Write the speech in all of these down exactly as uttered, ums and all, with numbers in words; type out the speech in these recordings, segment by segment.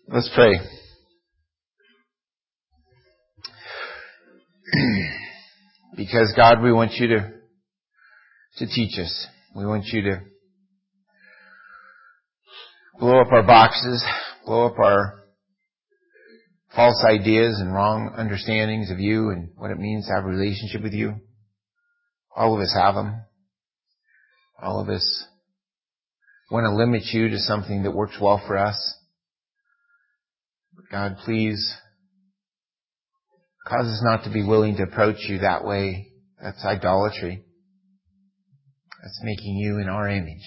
Let's pray. Because God, we want you to to teach us. We want you to blow up our boxes, blow up our false ideas and wrong understandings of you and what it means to have a relationship with you. All of us have them. All of us want to limit you to something that works well for us. But God, please cause us not to be willing to approach you that way. That's idolatry. That's making you in our image.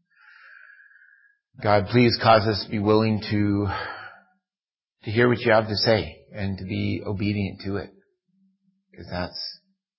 God, please cause us to be willing to, to hear what you have to say and to be obedient to it. Because that's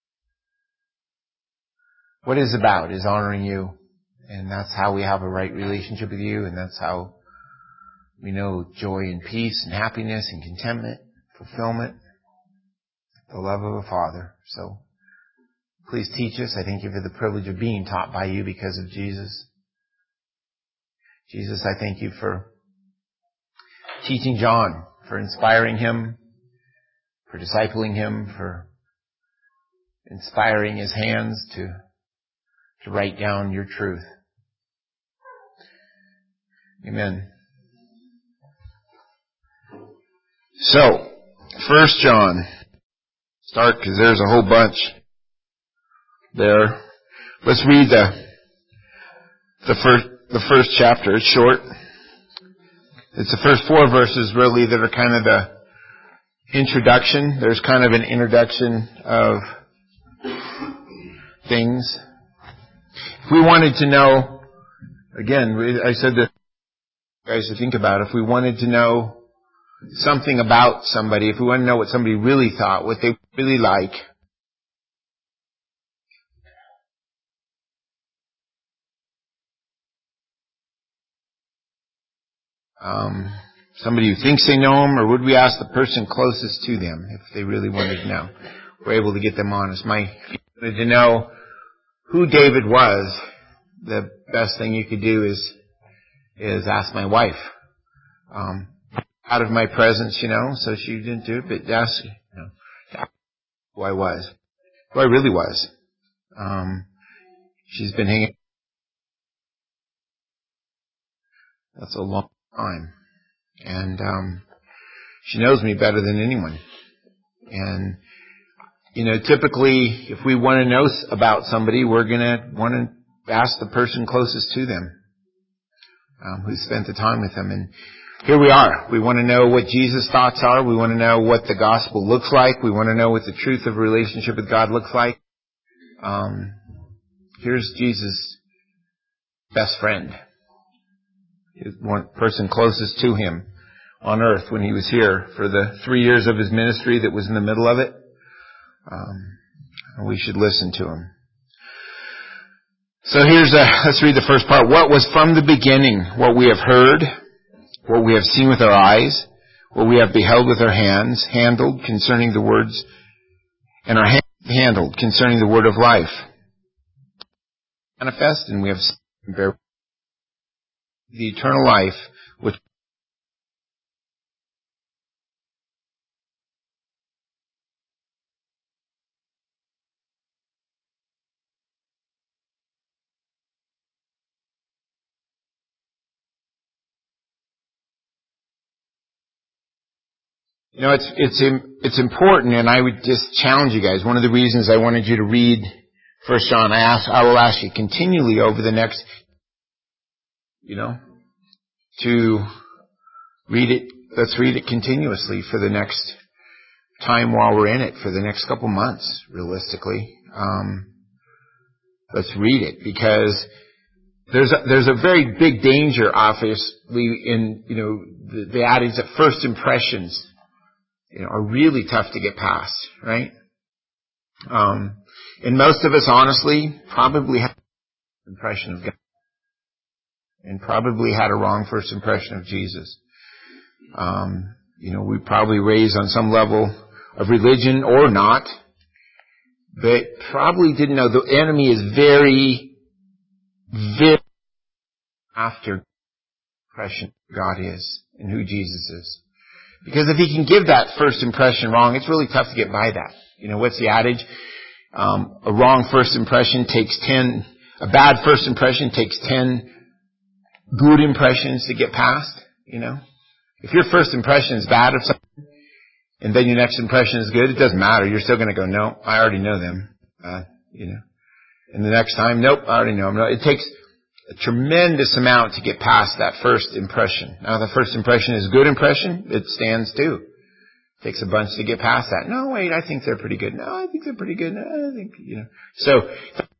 what it's about, is honoring you. And that's how we have a right relationship with you. And that's how we know joy and peace and happiness and contentment, fulfillment, the love of a Father. So please teach us. I thank you for the privilege of being taught by you because of Jesus. Jesus, I thank you for teaching John, for inspiring him, for discipling him, for inspiring his hands to, to write down your truth. Amen. So, First John. Start because there's a whole bunch there. Let's read the the first the first chapter. It's short. It's the first four verses really that are kind of the introduction. There's kind of an introduction of things. If we wanted to know, again, I said that, guys, to think about, if we wanted to know something about somebody, if we want to know what somebody really thought, what they really like, um, somebody who thinks they know them, or would we ask the person closest to them if they really wanted to know? We're able to get them honest. My, if you wanted to know who David was, the best thing you could do is is ask my wife. Um, out of my presence, you know, so she didn't do it, but ask, you know, who I was, who I really was. Um, she's been hanging. That's a long time, and um, she knows me better than anyone. And you know, typically, if we want to know about somebody, we're gonna want to ask the person closest to them, um, who spent the time with them. And here we are. We want to know what Jesus' thoughts are. We want to know what the gospel looks like. We want to know what the truth of a relationship with God looks like. Um, here's Jesus' best friend, his one person closest to him on earth when he was here for the three years of his ministry that was in the middle of it. Um, and we should listen to him. So here's a, let's read the first part. What was from the beginning, what we have heard, what we have seen with our eyes, what we have beheld with our hands, handled concerning the words, and our hands handled concerning the word of life. Manifest, and we have seen bear the eternal life, which you know, it's it's it's important, and I would just challenge you guys. One of the reasons I wanted you to read First John, I ask, I will ask you continually over the next, you know, to read it. Let's read it continuously for the next time while we're in it, for the next couple months, realistically. Um, let's read it, because there's a, there's a very big danger, obviously, in, you know, the, the adage that first impressions, you know, are really tough to get past, right? Um, and most of us, honestly, probably had an impression of God, and probably had a wrong first impression of Jesus. Um, you know, we probably raised on some level of religion or not, but probably didn't know the enemy is very, very after impression of who God is and who Jesus is. Because if he can give that first impression wrong, it's really tough to get by that. You know, what's the adage? Um, a wrong first impression takes ten, a bad first impression takes ten good impressions to get past, you know. If your first impression is bad of something, and then your next impression is good, it doesn't matter. You're still going to go, no, I already know them. Uh, you know. And the next time, nope, I already know them. No, it takes a tremendous amount to get past that first impression. Now, the first impression is a good impression. It stands too. It takes a bunch to get past that. No, wait, I think they're pretty good. No, I think they're pretty good. No, I think, you know. So,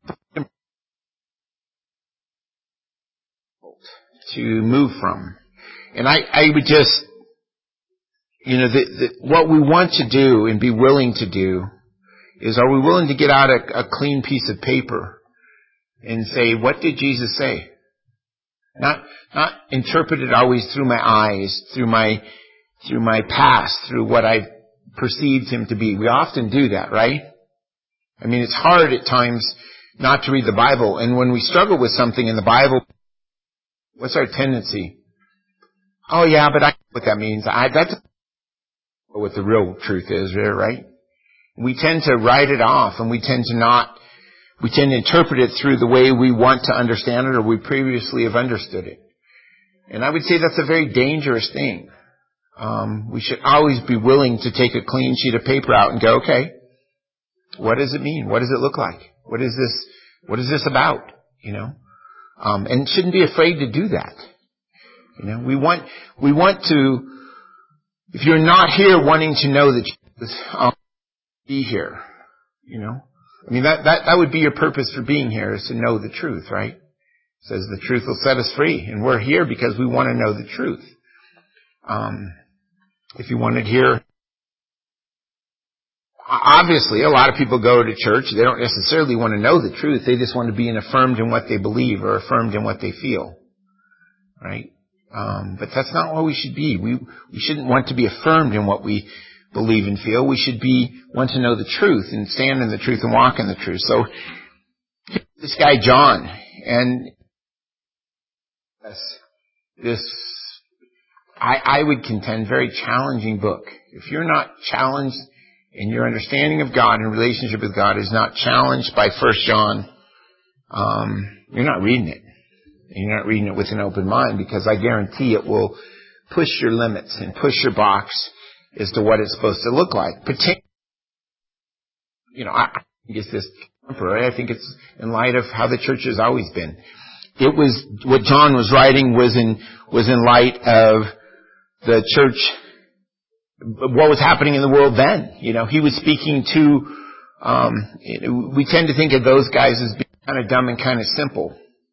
to move from. And I, I would just, you know, the, the, what we want to do and be willing to do is, are we willing to get out a, a clean piece of paper and say, what did Jesus say? Not, not interpret it always through my eyes, through my, through my past, through what I perceived him to be. We often do that, right? I mean, it's hard at times not to read the Bible. And when we struggle with something in the Bible, what's our tendency? Oh yeah, but I know what that means. I, that's what the real truth is, right? We tend to write it off, and we tend to not, we tend to interpret it through the way we want to understand it, or we previously have understood it. And I would say that's a very dangerous thing. Um, we should always be willing to take a clean sheet of paper out and go, okay, what does it mean? What does it look like? What is this, what is this about? You know? Um, and shouldn't be afraid to do that. You know, we want, we want to, if you're not here wanting to know that Jesus, um, be here, you know. I mean, that, that, that would be your purpose for being here, is to know the truth, right? It says the truth will set us free. And we're here because we want to know the truth. Um, if you wanted here, obviously a lot of people go to church. They don't necessarily want to know the truth. They just want to be affirmed in what they believe or affirmed in what they feel, right? Um, but that's not what we should be. We, we shouldn't want to be affirmed in what we believe and feel. We should be, want to know the truth and stand in the truth and walk in the truth. So, this guy John, and this, this I, I would contend, very challenging book. If you're not challenged and your understanding of God and relationship with God is not challenged by First John, um, you're not reading it. And you're not reading it with an open mind, because I guarantee it will push your limits and push your box as to what it's supposed to look like. Particularly, you know, I think it's this temporary. I think it's in light of how the church has always been. It was, what John was writing was in, was in light of the church, what was happening in the world then. You know, he was speaking to, um, we tend to think of those guys as being kind of dumb and kind of simple.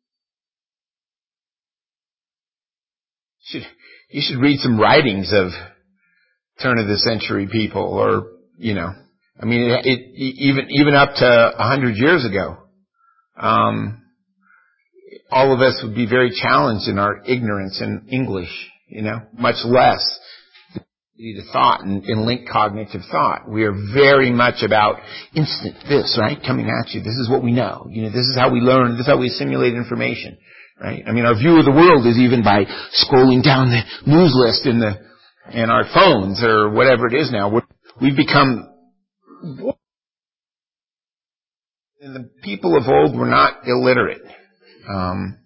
You should, you should read some writings of turn of the century people, or, you know, I mean, it, it even, even up to a hundred years ago, um, all of us would be very challenged in our ignorance in English, you know, much less the thought and, and link cognitive thought. We are very much about instant this, right, coming at you. This is what we know. You know, this is how we learn. This is how we assimilate information, right? I mean, our view of the world is even by scrolling down the news list in the in our phones or whatever it is now. We're, we've become, and the people of old were not illiterate. Um,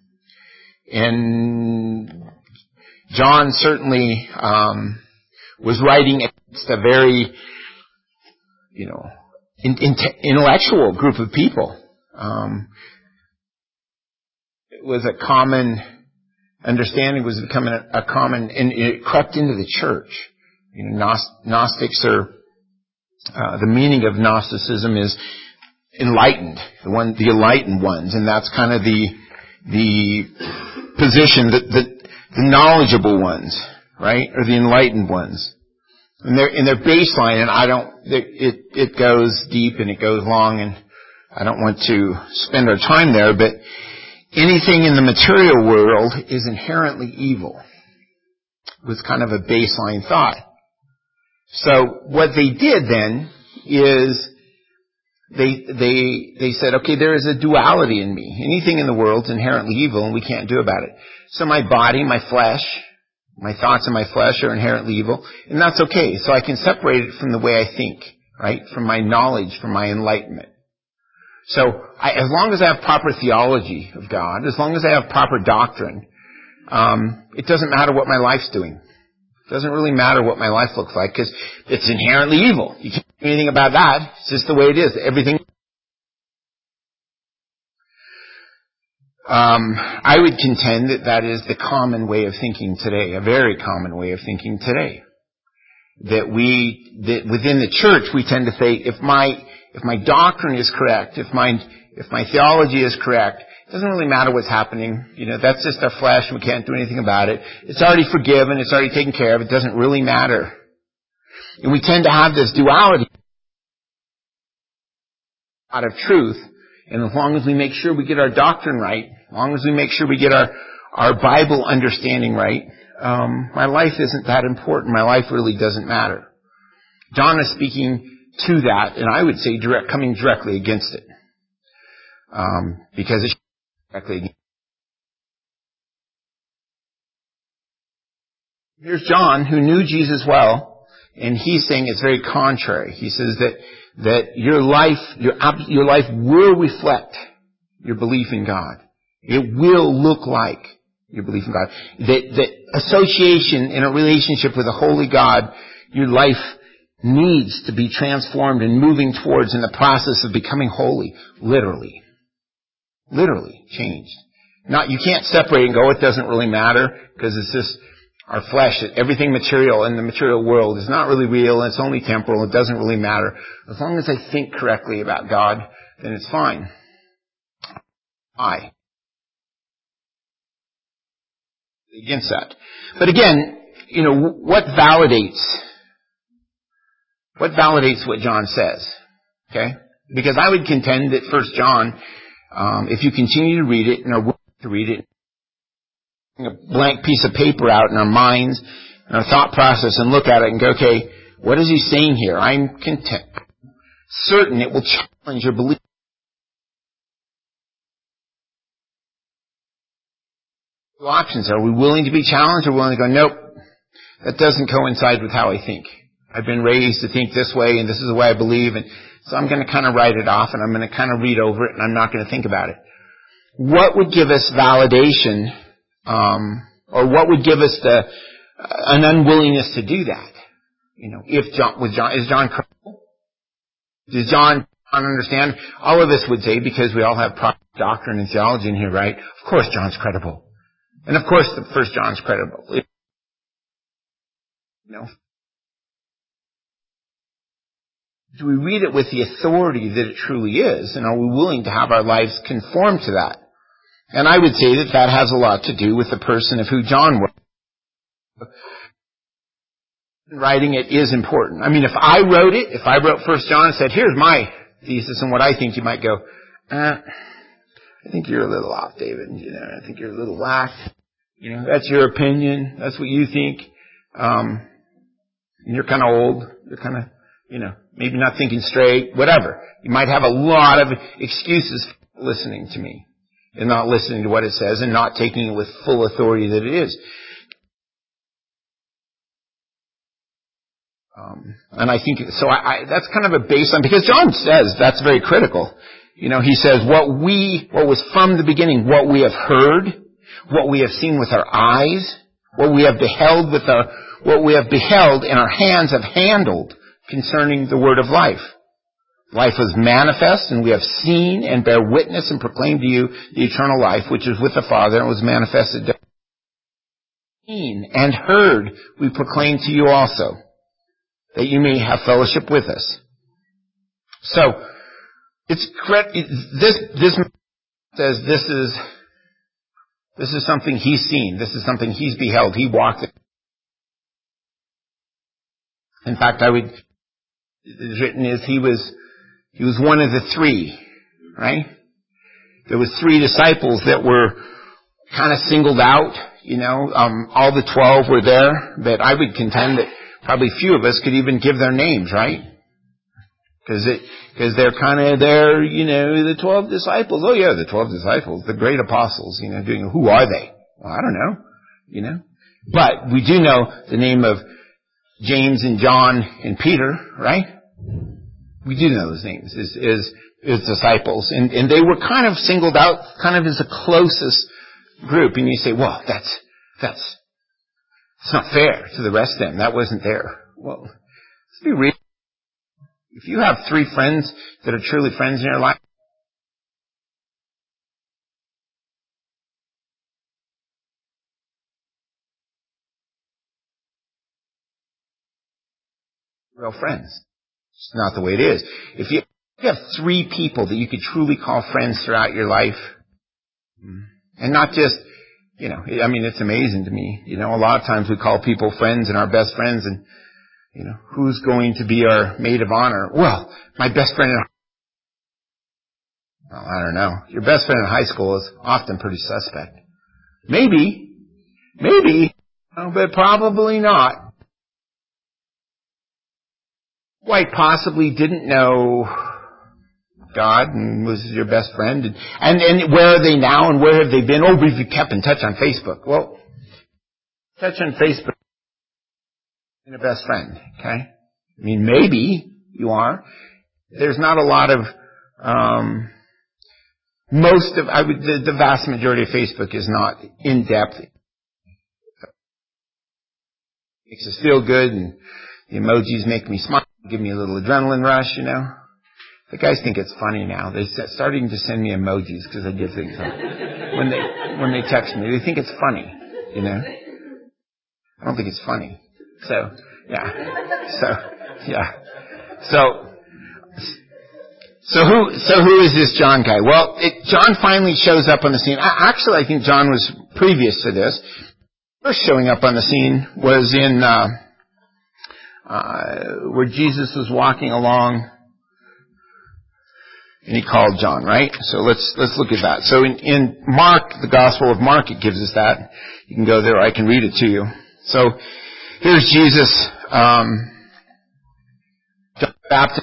and John certainly um, was writing against a very, you know, in, in, intellectual group of people. Um, it was a common understanding, was becoming a, a common, and it crept into the church. You know, Gnost, Gnostics are, uh, the meaning of Gnosticism is enlightened, the one, the enlightened ones, and that's kind of the the position that the, the knowledgeable ones, right, or the enlightened ones, and their in their baseline. And I don't, it it goes deep and it goes long, and I don't want to spend our time there, but anything in the material world is inherently evil, was kind of a baseline thought. So what they did then is they, they, they said, okay, there is a duality in me. Anything in the world is inherently evil and we can't do about it. So my body, my flesh, my thoughts and my flesh are inherently evil, and that's okay. So I can separate it from the way I think, right? From my knowledge, from my enlightenment. So I, as long as I have proper theology of God, as long as I have proper doctrine, um, it doesn't matter what my life's doing. It doesn't really matter what my life looks like because it's inherently evil. You can't do anything about that. It's just the way it is. Everything. Um, I would contend that that is the common way of thinking today, a very common way of thinking today. That we, that within the church, we tend to say, if my, if my doctrine is correct, if my, if my theology is correct, it doesn't really matter what's happening. You know, that's just our flesh. We can't do anything about it. It's already forgiven. It's already taken care of. It doesn't really matter. And we tend to have this duality out of truth. And as long as we make sure we get our doctrine right, as long as we make sure we get our, our Bible understanding right, um, my life isn't that important. My life really doesn't matter. John is speaking to that, and I would say direct, coming directly against it. Um, because it's directly against. Here's John, who knew Jesus well, and he's saying it's very contrary. He says that, that your life, your, your life will reflect your belief in God. It will look like your belief in God. That, that association in a relationship with a holy God, your life needs to be transformed and moving towards in the process of becoming holy, literally. Literally changed. Not, you can't separate and go, it doesn't really matter, because it's just our flesh. Everything material in the material world is not really real, and it's only temporal. It doesn't really matter. As long as I think correctly about God, then it's fine. I. Against that. But again, you know, what validates, what validates what John says? Okay? Because I would contend that First John, Um, if you continue to read it and are willing to read it, a blank piece of paper out in our minds and our thought process and look at it and go, okay, what is he saying here? I'm content, certain it will challenge your belief. Two options. Are we willing to be challenged or willing to go, nope, that doesn't coincide with how I think. I've been raised to think this way and this is the way I believe, and so I'm going to kind of write it off and I'm going to kind of read over it and I'm not going to think about it. What would give us validation, um, or what would give us the uh, an unwillingness to do that? You know, if John was John is John credible? Does John understand? All of us would say, because we all have proper doctrine and theology in here, right? Of course, John's credible, and of course, the First John's credible. You know. Do we read it with the authority that it truly is? And are we willing to have our lives conform to that? And I would say that that has a lot to do with the person of who John was. Writing it is important. I mean, if I wrote it, if I wrote First John and said, here's my thesis and what I think, you might go, uh, I think you're a little off, David. You know, I think you're a little lax. You know, that's your opinion. That's what you think. Um, and you're kind of old. You're kind of, you know, maybe not thinking straight, whatever. You might have a lot of excuses for listening to me and not listening to what it says and not taking it with full authority that it is. Um, and I think, so I, I, that's kind of a baseline, because John says that's very critical. You know, he says what we, what was from the beginning, what we have heard, what we have seen with our eyes, what we have beheld with our, what we have beheld and our hands have handled concerning the word of life. Life was manifest, and we have seen and bear witness and proclaim to you the eternal life, which is with the Father, and was manifested to seen and heard, we proclaim to you also, that you may have fellowship with us. So, it's this this says this is this is something he's seen. This is something he's beheld. He walked it. In fact, I would. It's written is he was he was one of the three, right? There was three disciples that were kind of singled out. You know, um, all the twelve were there, but I would contend that probably few of us could even give their names, right? Because it, because they're kind of, they're, you know, the twelve disciples. Oh yeah, the twelve disciples, the great apostles, you know, doing, who are they? Well, I don't know, you know. But we do know the name of James and John and Peter, right? We do know those names as, as, as disciples. And, and they were kind of singled out kind of as the closest group. And you say, well, that's, that's, it's not fair to the rest of them. That wasn't there. Well, let's be real. If you have three friends that are truly friends in your life, real friends. It's not the way it is. If you, if you have three people that you could truly call friends throughout your life, and not just, you know, I mean, it's amazing to me. You know, a lot of times we call people friends and our best friends, and, you know, who's going to be our maid of honor? Well, my best friend in well, I don't know. Your best friend in high school is often pretty suspect. Maybe. Maybe. But probably not. Quite possibly didn't know God and was your best friend. And, and, and where are they now and where have they been? Oh, we've kept in touch on Facebook. Well, touch on Facebook and a best friend, okay? I mean, maybe you are. There's not a lot of, um, most of, I would, the, the vast majority of Facebook is not in depth. It makes us feel good, and the emojis make me smile, give me a little adrenaline rush, you know. The guys think it's funny now. They're starting to send me emojis because I give things up. When they, when they text me, they think it's funny, you know. I don't think it's funny. So, yeah. So, yeah. So, So who, so who is this John guy? Well, it, John finally shows up on the scene. I, actually, I think John was previous to this. First showing up on the scene was in, uh, uh, where Jesus was walking along, and he called John, right? So let's, let's look at that. So in, in Mark, the Gospel of Mark, it gives us that. You can go there, I can read it to you. So here's Jesus, um, John the Baptist.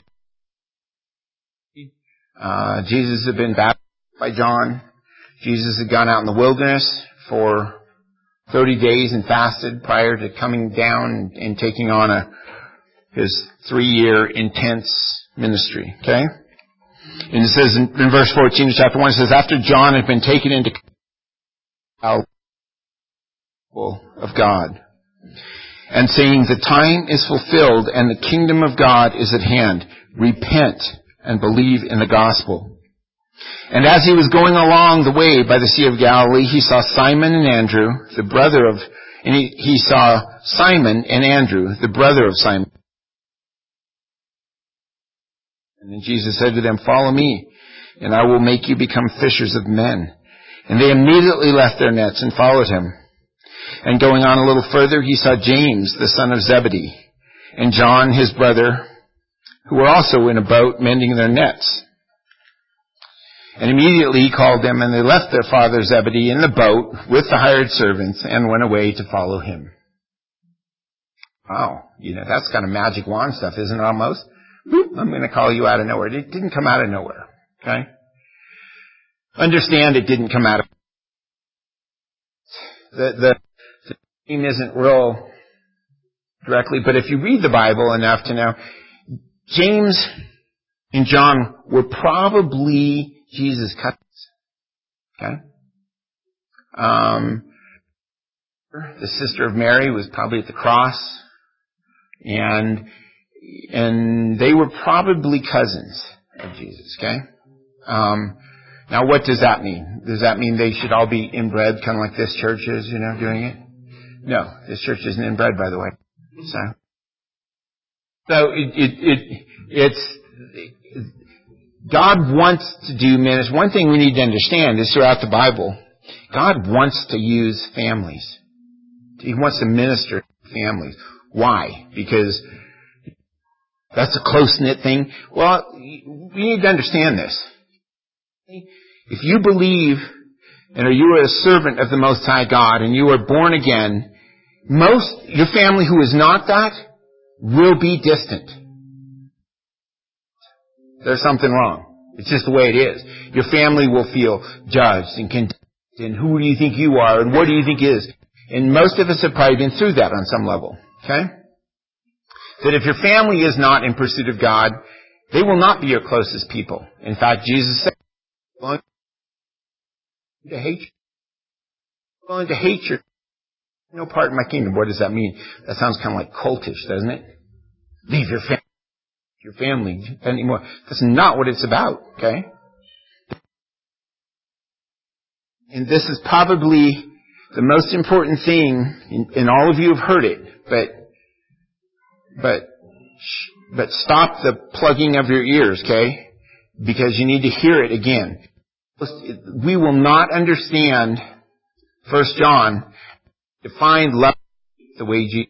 Uh, Jesus had been baptized by John. Jesus had gone out in the wilderness for thirty days and fasted prior to coming down and, and taking on a, his three-year intense ministry. Okay? And it says in, in verse fourteen of chapter one, it says, after John had been taken into of God, and saying, the time is fulfilled and the kingdom of God is at hand. Repent and believe in the gospel. And as he was going along the way by the Sea of Galilee, he saw Simon and Andrew, the brother of, and he, he saw Simon and Andrew, the brother of Simon. And then Jesus said to them, follow me, and I will make you become fishers of men. And they immediately left their nets and followed him. And going on a little further, he saw James, the son of Zebedee, and John, his brother, who were also in a boat mending their nets. And immediately he called them, and they left their father Zebedee in the boat with the hired servants and went away to follow him. Wow, you know, that's kind of magic wand stuff, isn't it, almost? Boop, I'm going to call you out of nowhere. It didn't come out of nowhere, okay? Understand it didn't come out of the the, the theme isn't real directly, but if you read the Bible enough to know, James and John were probably Jesus' cousins. Okay? Um, the sister of Mary was probably at the cross, and and they were probably cousins of Jesus. Okay? Um, now, what does that mean? Does that mean they should all be inbred, kind of like this church is, you know, doing it? No, this church isn't inbred, by the way. So. So it, it, it, it's, God wants to do ministry. One thing we need to understand is throughout the Bible, God wants to use families. He wants to minister to families. Why? Because that's a close-knit thing. Well, we need to understand this. If you believe and you are a servant of the Most High God and you are born again, most, your family who is not that, will be distant. There's something wrong. It's just the way it is. Your family will feel judged and condemned. And who do you think you are? And what do you think is? And most of us have probably been through that on some level. Okay? That if your family is not in pursuit of God, they will not be your closest people. In fact, Jesus said, willing to hate you. Willing to hate your no part in my kingdom. What does that mean? That sounds kind of like cultish, doesn't it? Leave your family, your family anymore. That's not what it's about, okay? And this is probably the most important thing, and, and all of you have heard it, but, but, but stop the plugging of your ears, okay? Because you need to hear it again. We will not understand First John define love the way Jesus.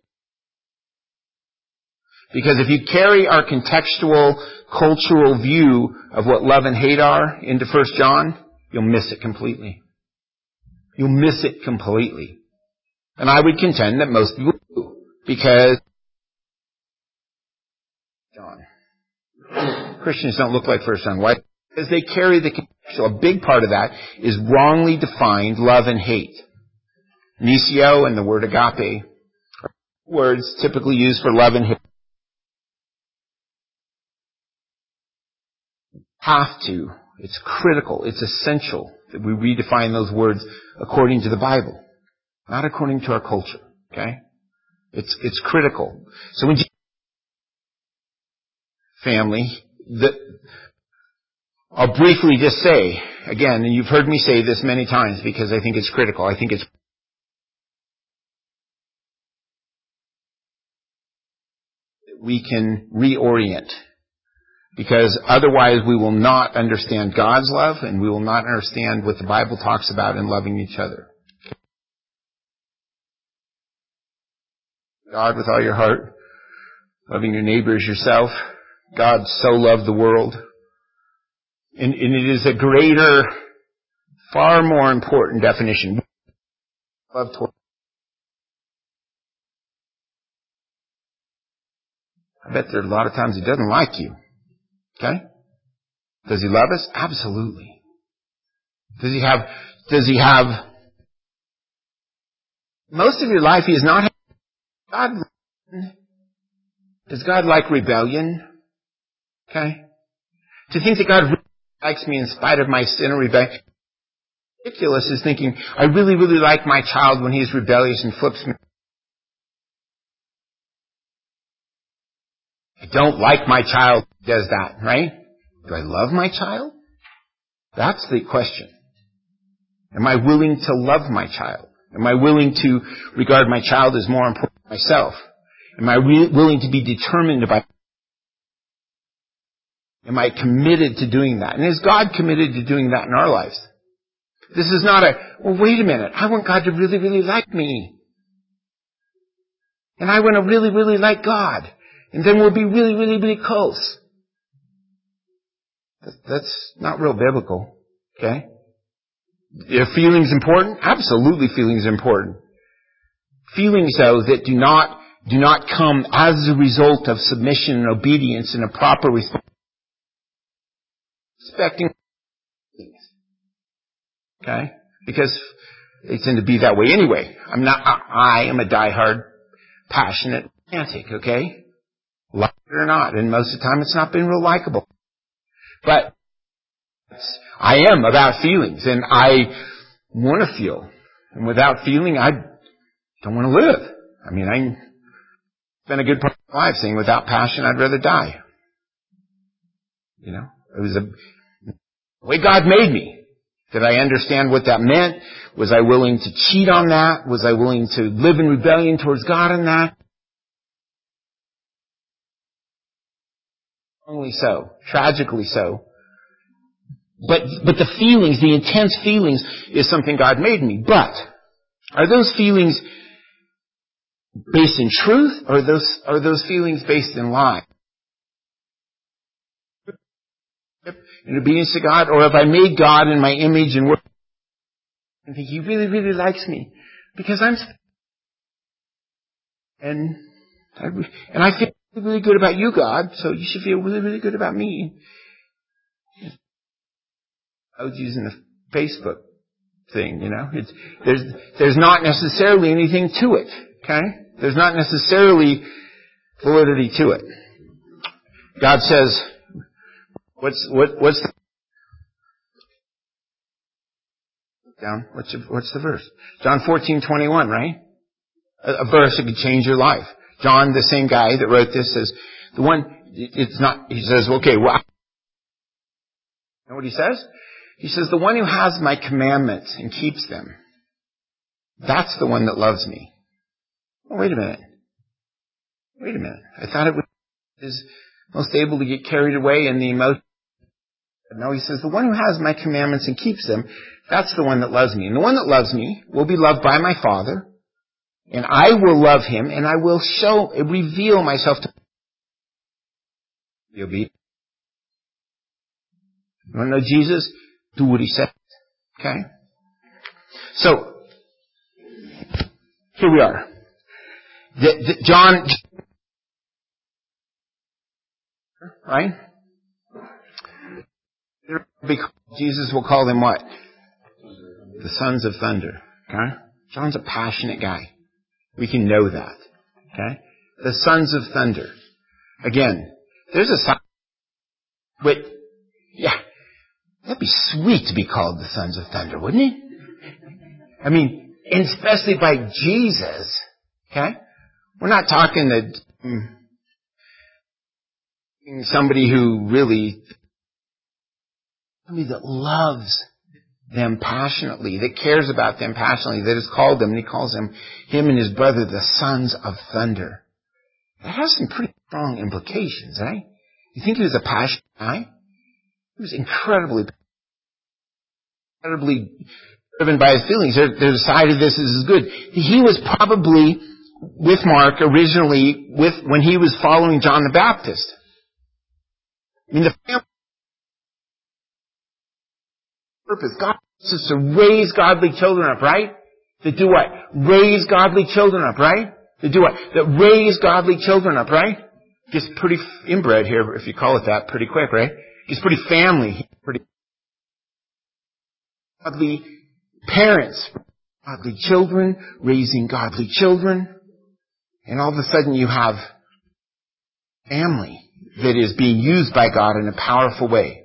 Because if you carry our contextual, cultural view of what love and hate are into First John, you'll miss it completely. You'll miss it completely. And I would contend that most people do. Because John. Christians don't look like First John. Why? Because they carry the contextual. A big part of that is wrongly defined love and hate. Nesio and the word agape are words typically used for love and hate. Have to. It's critical. It's essential that we redefine those words according to the Bible, not according to our culture. Okay? It's it's critical. So when you family, the, I'll briefly just say again, and you've heard me say this many times because I think it's critical. I think it's we can reorient. Because otherwise we will not understand God's love and we will not understand what the Bible talks about in loving each other. God with all your heart, loving your neighbor as yourself. God so loved the world. And, and it is a greater, far more important definition. Love toward I bet there are a lot of times He doesn't like you. Okay? Does He love us? Absolutely. Does He have, does He have, most of your life He is not, God, does God like rebellion? Okay? To think that God really likes me in spite of my sin or rebellion, ridiculous is thinking, I really, really like my child when he's rebellious and flips me. I don't like my child who does that, right? Do I love my child? That's the question. Am I willing to love my child? Am I willing to regard my child as more important than myself? Am I re- willing to be determined about? Am I committed to doing that? And is God committed to doing that in our lives? This is not a, well, wait a minute. I want God to really, really like me. And I want to really, really like God. And then we'll be really, really, really close. That's not real biblical. Okay? Are feelings important? Absolutely feelings are important. Feelings, though, that do not, do not come as a result of submission and obedience and a proper response. Expecting things. Okay? Because they tend to be that way anyway. I'm not, I, I am a diehard, passionate romantic, okay? Like it or not. And most of the time it's not been real likable. But I am about feelings, and I want to feel. And without feeling, I don't want to live. I mean, I spent a good part of my life saying, without passion, I'd rather die. You know, it was a, the way God made me. Did I understand what that meant? Was I willing to cheat on that? Was I willing to live in rebellion towards God on that? Only so. Tragically so. But, but the feelings, the intense feelings, is something God made me. But, are those feelings based in truth, or are those, are those feelings based in lie? In obedience to God? Or have I made God in my image and work and think He really, really likes me? Because I'm, and, I, and I feel really good about you, God, so you should feel really, really good about me. emojis in the Facebook thing, you know. It's, there's, there's not necessarily anything to it, okay? There's not necessarily validity to it. God says, what's, what, what's the, down, what's the, what's the verse? John fourteen twenty-one, right? A, a verse that could change your life. John, the same guy that wrote this, says, the one, it's not, he says, okay, well, you know what he says? He says, the one who has my commandments and keeps them, that's the one that loves me. Oh, wait a minute. Wait a minute. I thought it was is most able to get carried away in the emotion. No, he says, the one who has my commandments and keeps them, that's the one that loves me. And the one that loves me will be loved by my Father, and I will love him, and I will show, reveal myself to him. You'll be. You want to know Jesus? Do what he says. Okay? So, here we are. The, the, John, right? Jesus will call them what? The sons of thunder. Okay? John's a passionate guy. We can know that. Okay? The sons of thunder. Again, there's a sign. Wait, yeah. That'd be sweet to be called the sons of thunder, wouldn't it? I mean, and especially by Jesus. Okay? We're not talking that um, somebody who really, somebody that loves them passionately, that cares about them passionately, that has called them, and he calls them, him and his brother, the sons of thunder. That has some pretty strong implications, right? You think he was a passionate guy? He was incredibly, incredibly driven by his feelings. There, there's a side of this that is good. He was probably with Mark originally with when he was following John the Baptist. I mean, the family purpose. God wants us to raise godly children up, right? To do what? Raise godly children up, right? To do what? That raise godly children up, right? Gets pretty inbred here, if you call it that, pretty quick, right? Gets pretty family, pretty godly parents, godly children, raising godly children. And all of a sudden you have family that is being used by God in a powerful way.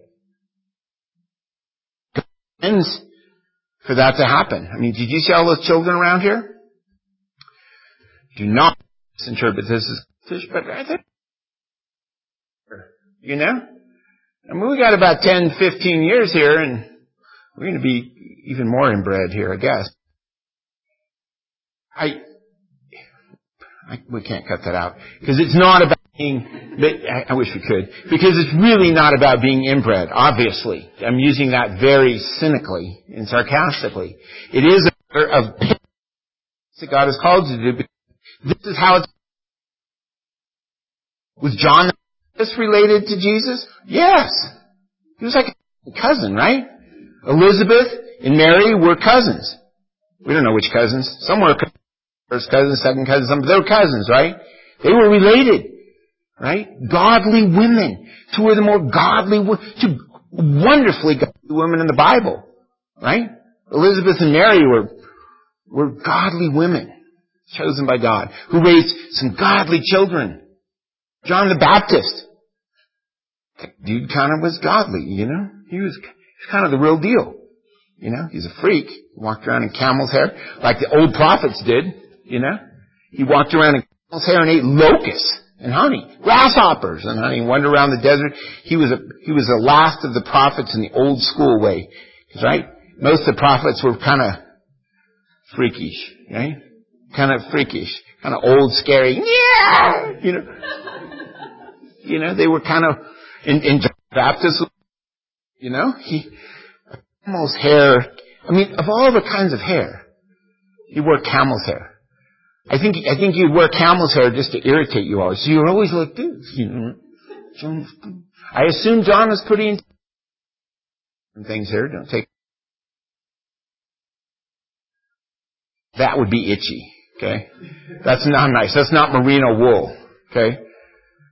God intends for that to happen. I mean, did you see all those children around here? Do not misinterpret this as fish, but I think, you know? I mean, we got about ten, fifteen years here, and we're going to be even more inbred here, I guess. I, I we can't cut that out. Because it's not about being, I, I wish we could. Because it's really not about being inbred, obviously. I'm using that very cynically and sarcastically. It is a matter of that God has called you to do. This is how it's. Was John the Baptist related to Jesus? Yes. He was like a cousin, right? Elizabeth and Mary were cousins. We don't know which cousins. Some were first cousins, second cousins. Some, they were cousins, right? They were related, right? Godly women. Two of the more godly, two wonderfully godly women in the Bible, right? Elizabeth and Mary were were godly women. Chosen by God, who raised some godly children. John the Baptist. That dude kind of was godly, you know. He was, he was kind of the real deal. You know, he's a freak. He walked around in camel's hair, like the old prophets did, you know. He walked around in camel's hair and ate locusts and honey, grasshoppers and honey, wandered around the desert. He was a, he was the last of the prophets in the old school way. Right? Most of the prophets were kind of freakish, right? Kind of freakish, kind of old, scary, yeah, you know. You know, they were kind of, in, in John the Baptist, you know, he, camel's hair, I mean, of all the kinds of hair, he wore camel's hair. I think, I think you'd wear camel's hair just to irritate you all. So you're always like this, you know. John, I assume John was pretty into things here, don't take. That would be itchy. Okay? That's not nice. That's not merino wool. Okay?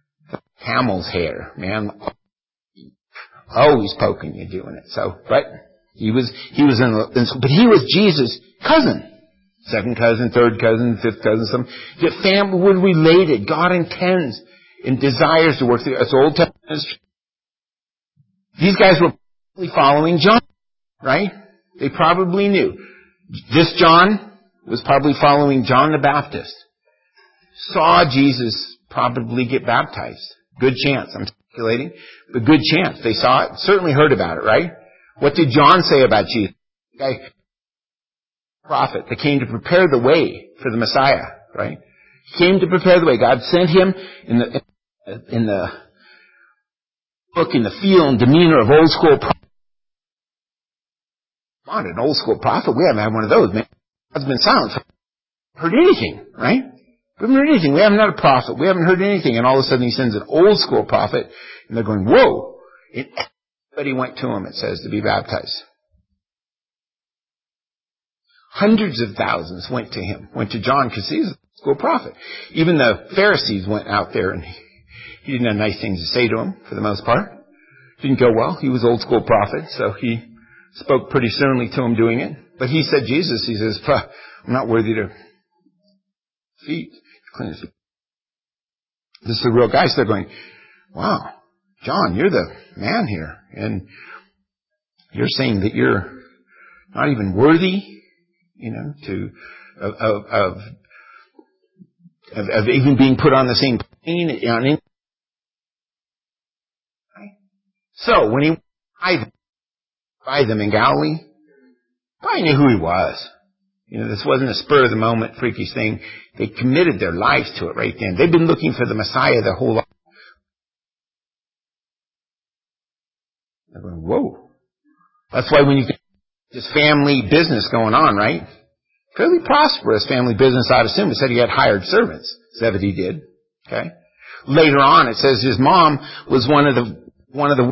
Camel's hair, man. Always poking you doing it. So, but He was, he was in, the, but he was Jesus' cousin. Second cousin, third cousin, fifth cousin, some, the family were related. God intends and desires to work through us. Old Testament. These guys were probably following John, right? They probably knew. This John was probably following John the Baptist. Saw Jesus probably get baptized. Good chance. I'm speculating, but good chance. They saw it, certainly heard about it, right? What did John say about Jesus? Okay. Prophet that came to prepare the way for the Messiah, right? He came to prepare the way. God sent him in the in the look, in the feel and demeanor of old school prophets. Come on, an old school prophet. We haven't had one of those, man. God's been silent. Heard anything, right? We haven't heard anything. We haven't had a prophet. We haven't heard anything. And all of a sudden he sends an old school prophet, and they're going, whoa. And everybody went to him, it says, to be baptized. Hundreds of thousands went to him, went to John, because he's a school prophet. Even the Pharisees went out there, and he, he didn't have nice things to say to them, for the most part. Didn't go well. He was old school prophet, so he spoke pretty sternly to him doing it. But he said, Jesus, he says, I'm not worthy to feet, clean his feet. This is the real guy. So they're going, wow, John, you're the man here. And you're saying that you're not even worthy, you know, to, of, of, of, of, of even being put on the same plane. On so when he by them, by them in Galilee, probably knew who he was. You know, this wasn't a spur of the moment freakish thing. They committed their lives to it right then. They've been looking for the Messiah their whole life. They're going, whoa. That's why when you get this family business going on, right? Fairly prosperous family business, I'd assume. It said he had hired servants. Zebedee did. Okay. Later on, it says his mom was one of the, one of the,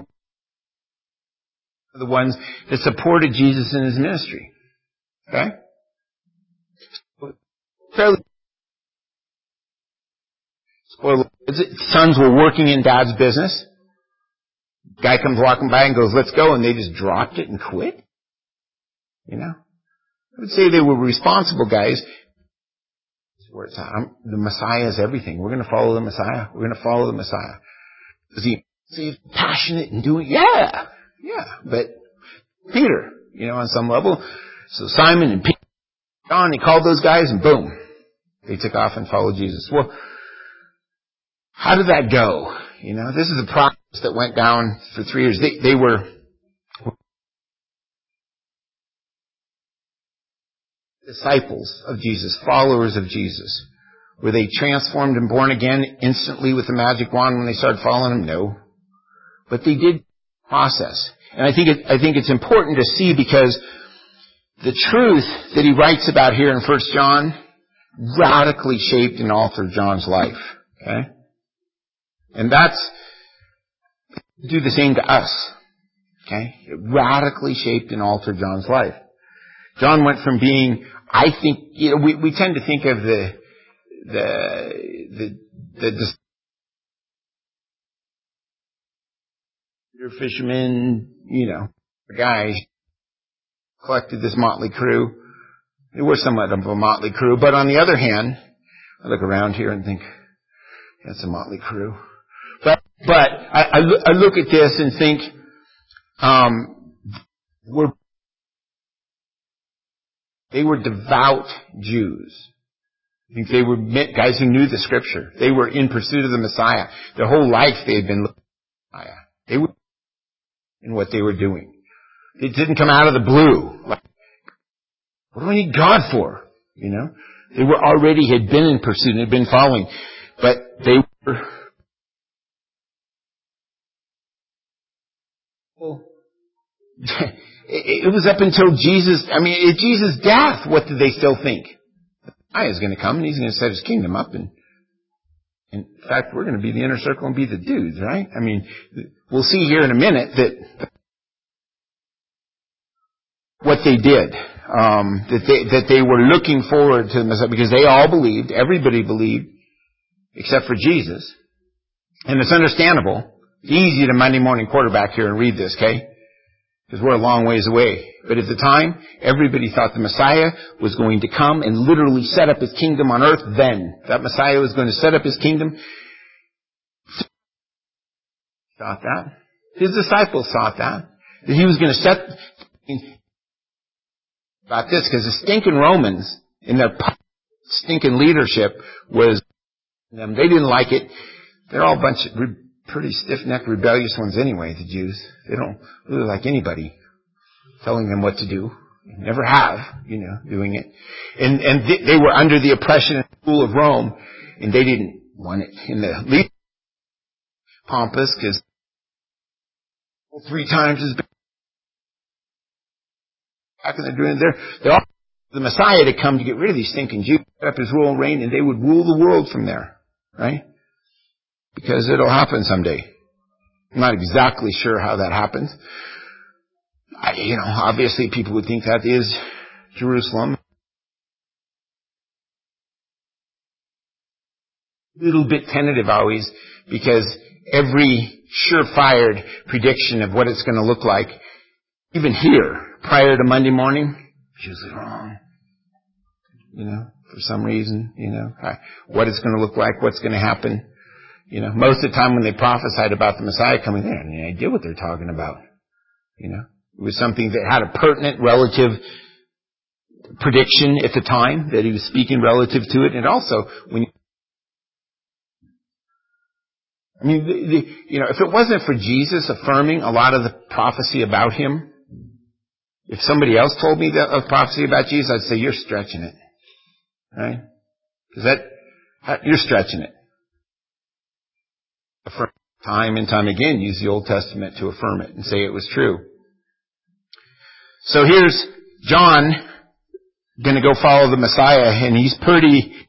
the ones that supported Jesus in his ministry. Okay. Fairly spoiled. Sons were working in Dad's business. Guy comes walking by and goes, let's go. And they just dropped it and quit. You know? I would say they were responsible guys. Where it's, I'm, the Messiah is everything. We're going to follow the Messiah. We're going to follow the Messiah. Is he, is he passionate and doing? Yeah. Yeah. But Peter, you know, on some level. So Simon and Peter, John, he called those guys and boom. They took off and followed Jesus. Well, how did that go? You know, this is a process that went down for three years. They, they were disciples of Jesus, followers of Jesus. Were they transformed and born again instantly with the magic wand when they started following him? No. But they did process. And I think it, I think it's important to see, because the truth that he writes about here in First John radically shaped and altered John's life. Okay? And that's do the same to us. Okay? It radically shaped and altered John's life. John went from being, I think, you know, we, we tend to think of the, the, the, the, the fisherman, you know, the guy collected this motley crew. They were somewhat of a motley crew, but on the other hand, I look around here and think, that's a motley crew. But, but I, I, look, I look at this and think, um, we're, they were devout Jews. I think they were guys who knew the Scripture. They were in pursuit of the Messiah. Their whole life they had been looking for the Messiah. They were in what they were doing. It didn't come out of the blue. Like, what do I need God for? You know? They were already, had been in pursuit and had been following. But they were, well, it was up until Jesus, I mean, at Jesus' death, what did they still think? The Messiah is going to come and he's going to set his kingdom up, and in fact, we're going to be the inner circle and be the dudes, right? I mean, we'll see here in a minute that what they did, um, that they, that they were looking forward to the Messiah, because they all believed, everybody believed, except for Jesus. And it's understandable. It's easy to Monday morning quarterback here and read this, okay? because we're a long ways away. But at the time, everybody thought the Messiah was going to come and literally set up his kingdom on earth then. That Messiah was going to set up his kingdom. Thought that. His disciples thought that. That he was going to set... About this, because the stinking Romans, in their stinking leadership, was... them. They didn't like it. They're all a bunch of re- pretty stiff-necked, rebellious ones anyway, the Jews. They don't really like anybody telling them what to do. They never have, you know, doing it. And and they, they were under the oppression and rule of Rome, and they didn't want it. In the least pompous, because three times as big. How can they do it? They're, they're all the Messiah to come to get rid of these stinking Jews, set up his rule and reign, and they would rule the world from there. Right? Because it'll happen someday. I'm not exactly sure how that happens. I, you know, obviously people would think that is Jerusalem. A little bit tentative always, because every sure-fired prediction of what it's going to look like, even here, prior to Monday morning, is usually wrong. You know, for some reason, you know, what it's going to look like, what's going to happen. You know, most of the time when they prophesied about the Messiah coming, they had any idea what they're talking about. You know, it was something that had a pertinent relative prediction at the time, that he was speaking relative to it. And also, when you, I mean, the, the, you know, if it wasn't for Jesus affirming a lot of the prophecy about him, if somebody else told me that a prophecy about Jesus, I'd say, you're stretching it. Right? Because that, you're stretching it. Affirm time and time again, use the Old Testament to affirm it and say it was true. So here's John going to go follow the Messiah, and he's pretty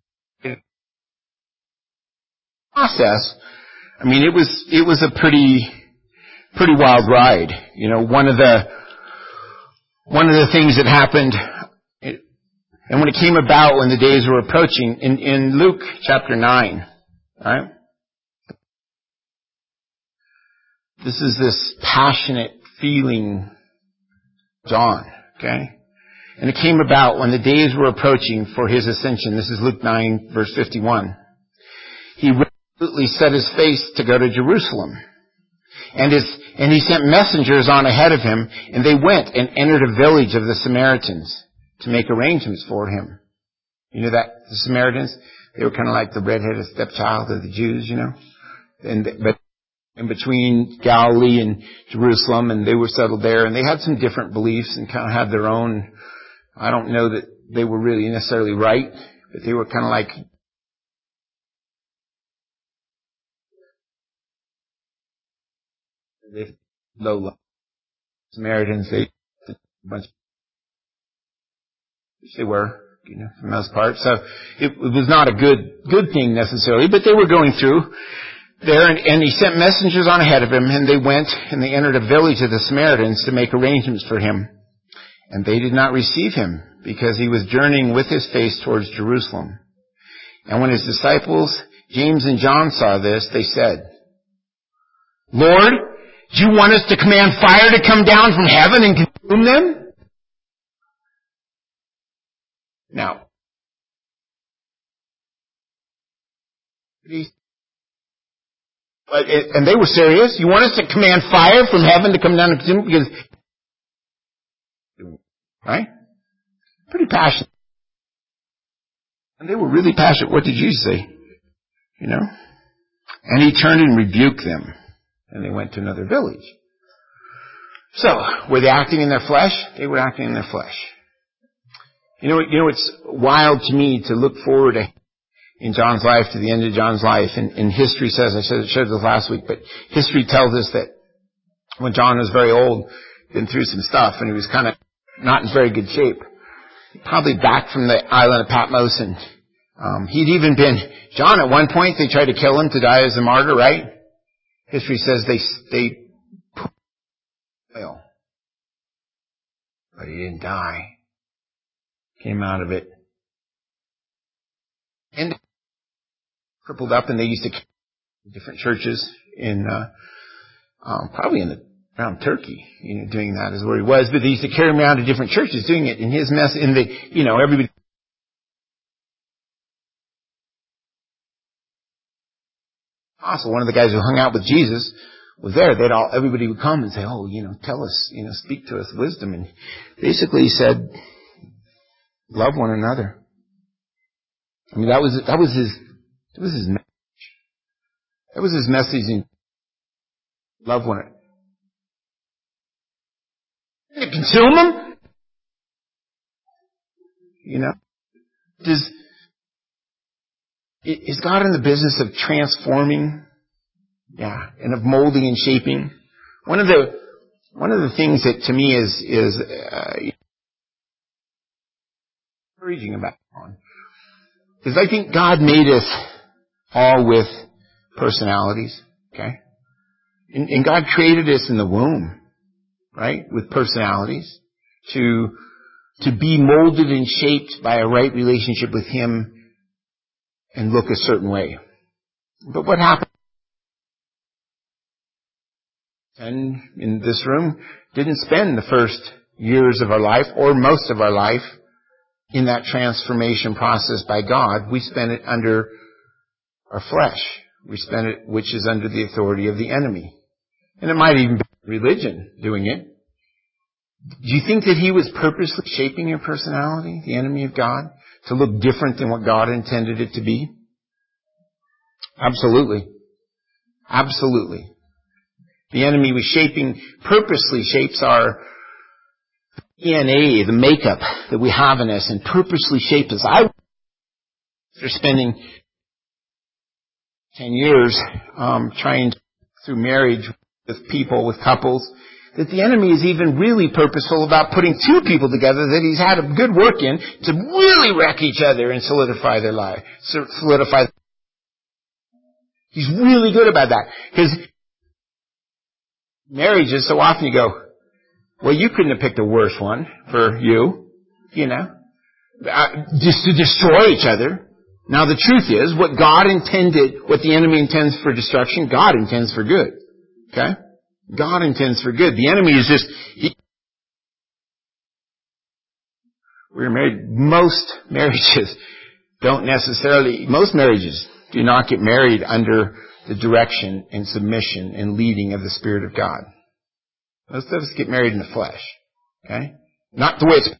process. I mean, it was it was a pretty pretty wild ride. You know, one of the one of the things that happened, and when it came about, when the days were approaching, in in Luke chapter nine, right? This is this passionate feeling, John, okay? And it came about when the days were approaching for his ascension. This is Luke nine, verse fifty-one. He resolutely set his face to go to Jerusalem. And his, and he sent messengers on ahead of him, and they went and entered a village of the Samaritans to make arrangements for him. You know that, the Samaritans? They were kind of like the redheaded stepchild of the Jews, you know? And, but, in between Galilee and Jerusalem, and they were settled there, and they had some different beliefs and kind of had their own. I don't know that they were really necessarily right, but they were kind of like they low, low Samaritans. They a bunch, which they were, you know, for the most part. So it, it was not a good good thing necessarily, but they were going through there, and, and he sent messengers on ahead of him, and they went and they entered a village of the Samaritans to make arrangements for him. And they did not receive him, because he was journeying with his face towards Jerusalem. And when his disciples, James and John, saw this, they said, Lord, do you want us to command fire to come down from heaven and consume them? Now, and they were serious. You want us to command fire from heaven to come down and consume? Because, right? Pretty passionate. And they were really passionate. What did Jesus say? You know? And he turned and rebuked them. And they went to another village. So, were they acting in their flesh? They were acting in their flesh. You know, you know, it's wild to me to look forward to in John's life, to the end of John's life. And, and history says, I said, shared this last week, but history tells us that when John was very old, been through some stuff, and he was kind of not in very good shape. Probably back from the island of Patmos, and um, he'd even been, John at one point, they tried to kill him to die as a martyr, right? History says they, they put him in oil. But he didn't die. Came out of it. And crippled up, and they used to different churches in, uh, um, probably in the around Turkey, you know, doing that is where he was. But they used to carry him around to different churches doing it. And his mess, in the, you know, everybody. Apostle, one of the guys who hung out with Jesus, was there. They'd all, everybody would come and say, "Oh, you know, tell us, you know, speak to us wisdom." And basically he said, "Love one another." I mean, that was that was his that was his message. That was his message. In love one another. Did it consume him? You know, does is God in the business of transforming? Yeah, and of molding and shaping. One of the one of the things that to me is is uh, encouraging about God is I think God made us all with personalities. Okay, and, and God created us in the womb, right, with personalities to to be molded and shaped by a right relationship with Him and look a certain way. But what happened? And in this room, didn't spend the first years of our life or most of our life in that transformation process by God. We spent it under our flesh. We spent it, which is under the authority of the enemy. And it might even be religion doing it. Do you think that he was purposely shaping your personality, the enemy of God, to look different than what God intended it to be? Absolutely. Absolutely. The enemy was shaping, purposely shapes our D N A, the makeup that we have in us, and purposely shapes us. I, after spending ten years um, trying to, through marriage with people, with couples, that the enemy is even really purposeful about putting two people together that he's had a good work in to really wreck each other and solidify their life. Solidify. He's really good about that. Because marriages, so often you go, well, you couldn't have picked a worse one for you, you know, uh, just to destroy each other. Now the truth is, what God intended, what the enemy intends for destruction, God intends for good. Okay? God intends for good. The enemy is just, he, we're married, most marriages don't necessarily, most marriages do not get married under the direction and submission and leading of the Spirit of God. Most of us get married in the flesh. Okay? Not the way it's...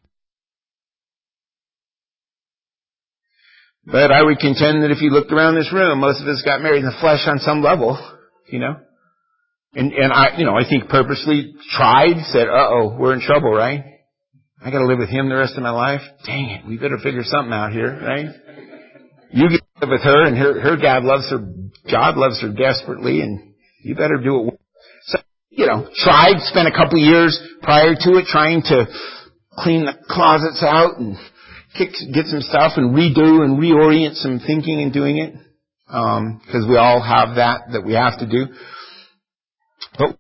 But I would contend that if you looked around this room, most of us got married in the flesh on some level, you know? And, and I, you know, I think purposely tried, said, uh-oh, we're in trouble, right? I gotta live with him the rest of my life? Dang it, we better figure something out here, right? You get to live with her, and her, her dad loves her, God loves her desperately, and you better do it. So, you know, tried, spent a couple of years prior to it trying to clean the closets out and kick, get some stuff and redo and reorient some thinking and doing it. Um, because we all have that, that we have to do. But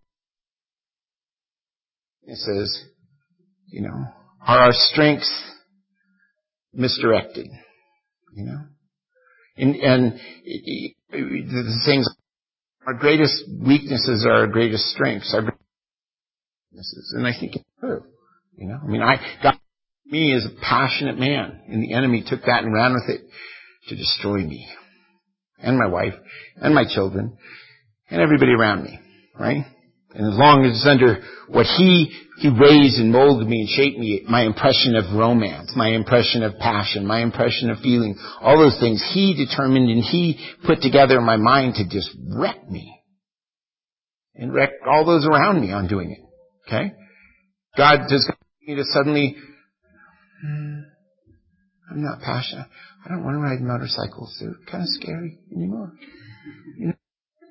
it says, you know, are our strengths misdirected? You know? And, and the things, our greatest weaknesses are our greatest strengths. Our weaknesses, and I think it's true. You know, I mean, I God me as a passionate man, and the enemy took that and ran with it to destroy me, and my wife, and my children, and everybody around me. Right? And as long as it's under what he, he raised and molded me and shaped me, my impression of romance, my impression of passion, my impression of feeling, all those things he determined and he put together in my mind to just wreck me. And wreck all those around me on doing it. Okay? God does me to suddenly, hmm, I'm not passionate. I don't want to ride motorcycles. They're kind of scary anymore. You know?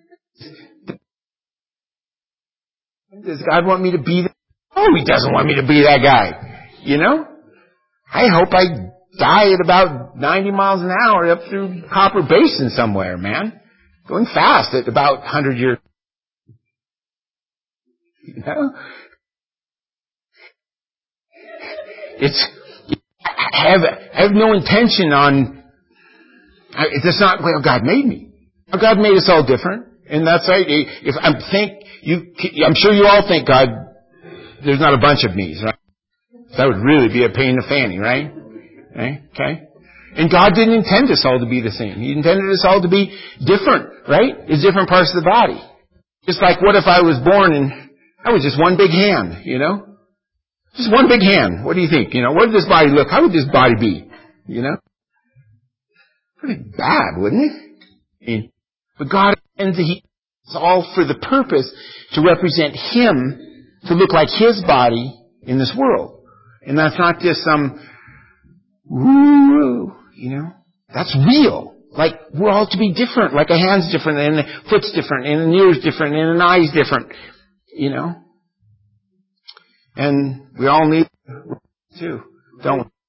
Does God want me to be that? Oh, he doesn't want me to be that guy. You know? I hope I die at about ninety miles an hour up through Copper Basin somewhere, man. Going fast at about one hundred years. You know? It's, I have, I have no intention on, it's not, well, God made me. God made us all different. And that's right. If I think you, I'm sure you all think God, there's not a bunch of me's, right? That would really be a pain in the fanny, right? Okay? Okay? And God didn't intend us all to be the same. He intended us all to be different, right? It's different parts of the body. Just like, what if I was born and I was just one big hand, you know? Just one big hand. What do you think? You know, what would this body look? How would this body be? You know? Pretty bad, wouldn't it? But God intends He it's all for the purpose to represent Him, to look like His body in this world. And that's not just some woo, you know? That's real. Like, we're all to be different. Like a hand's different, and a foot's different, and an ear's different, and an eye's different. You know? And we all need too, don't we?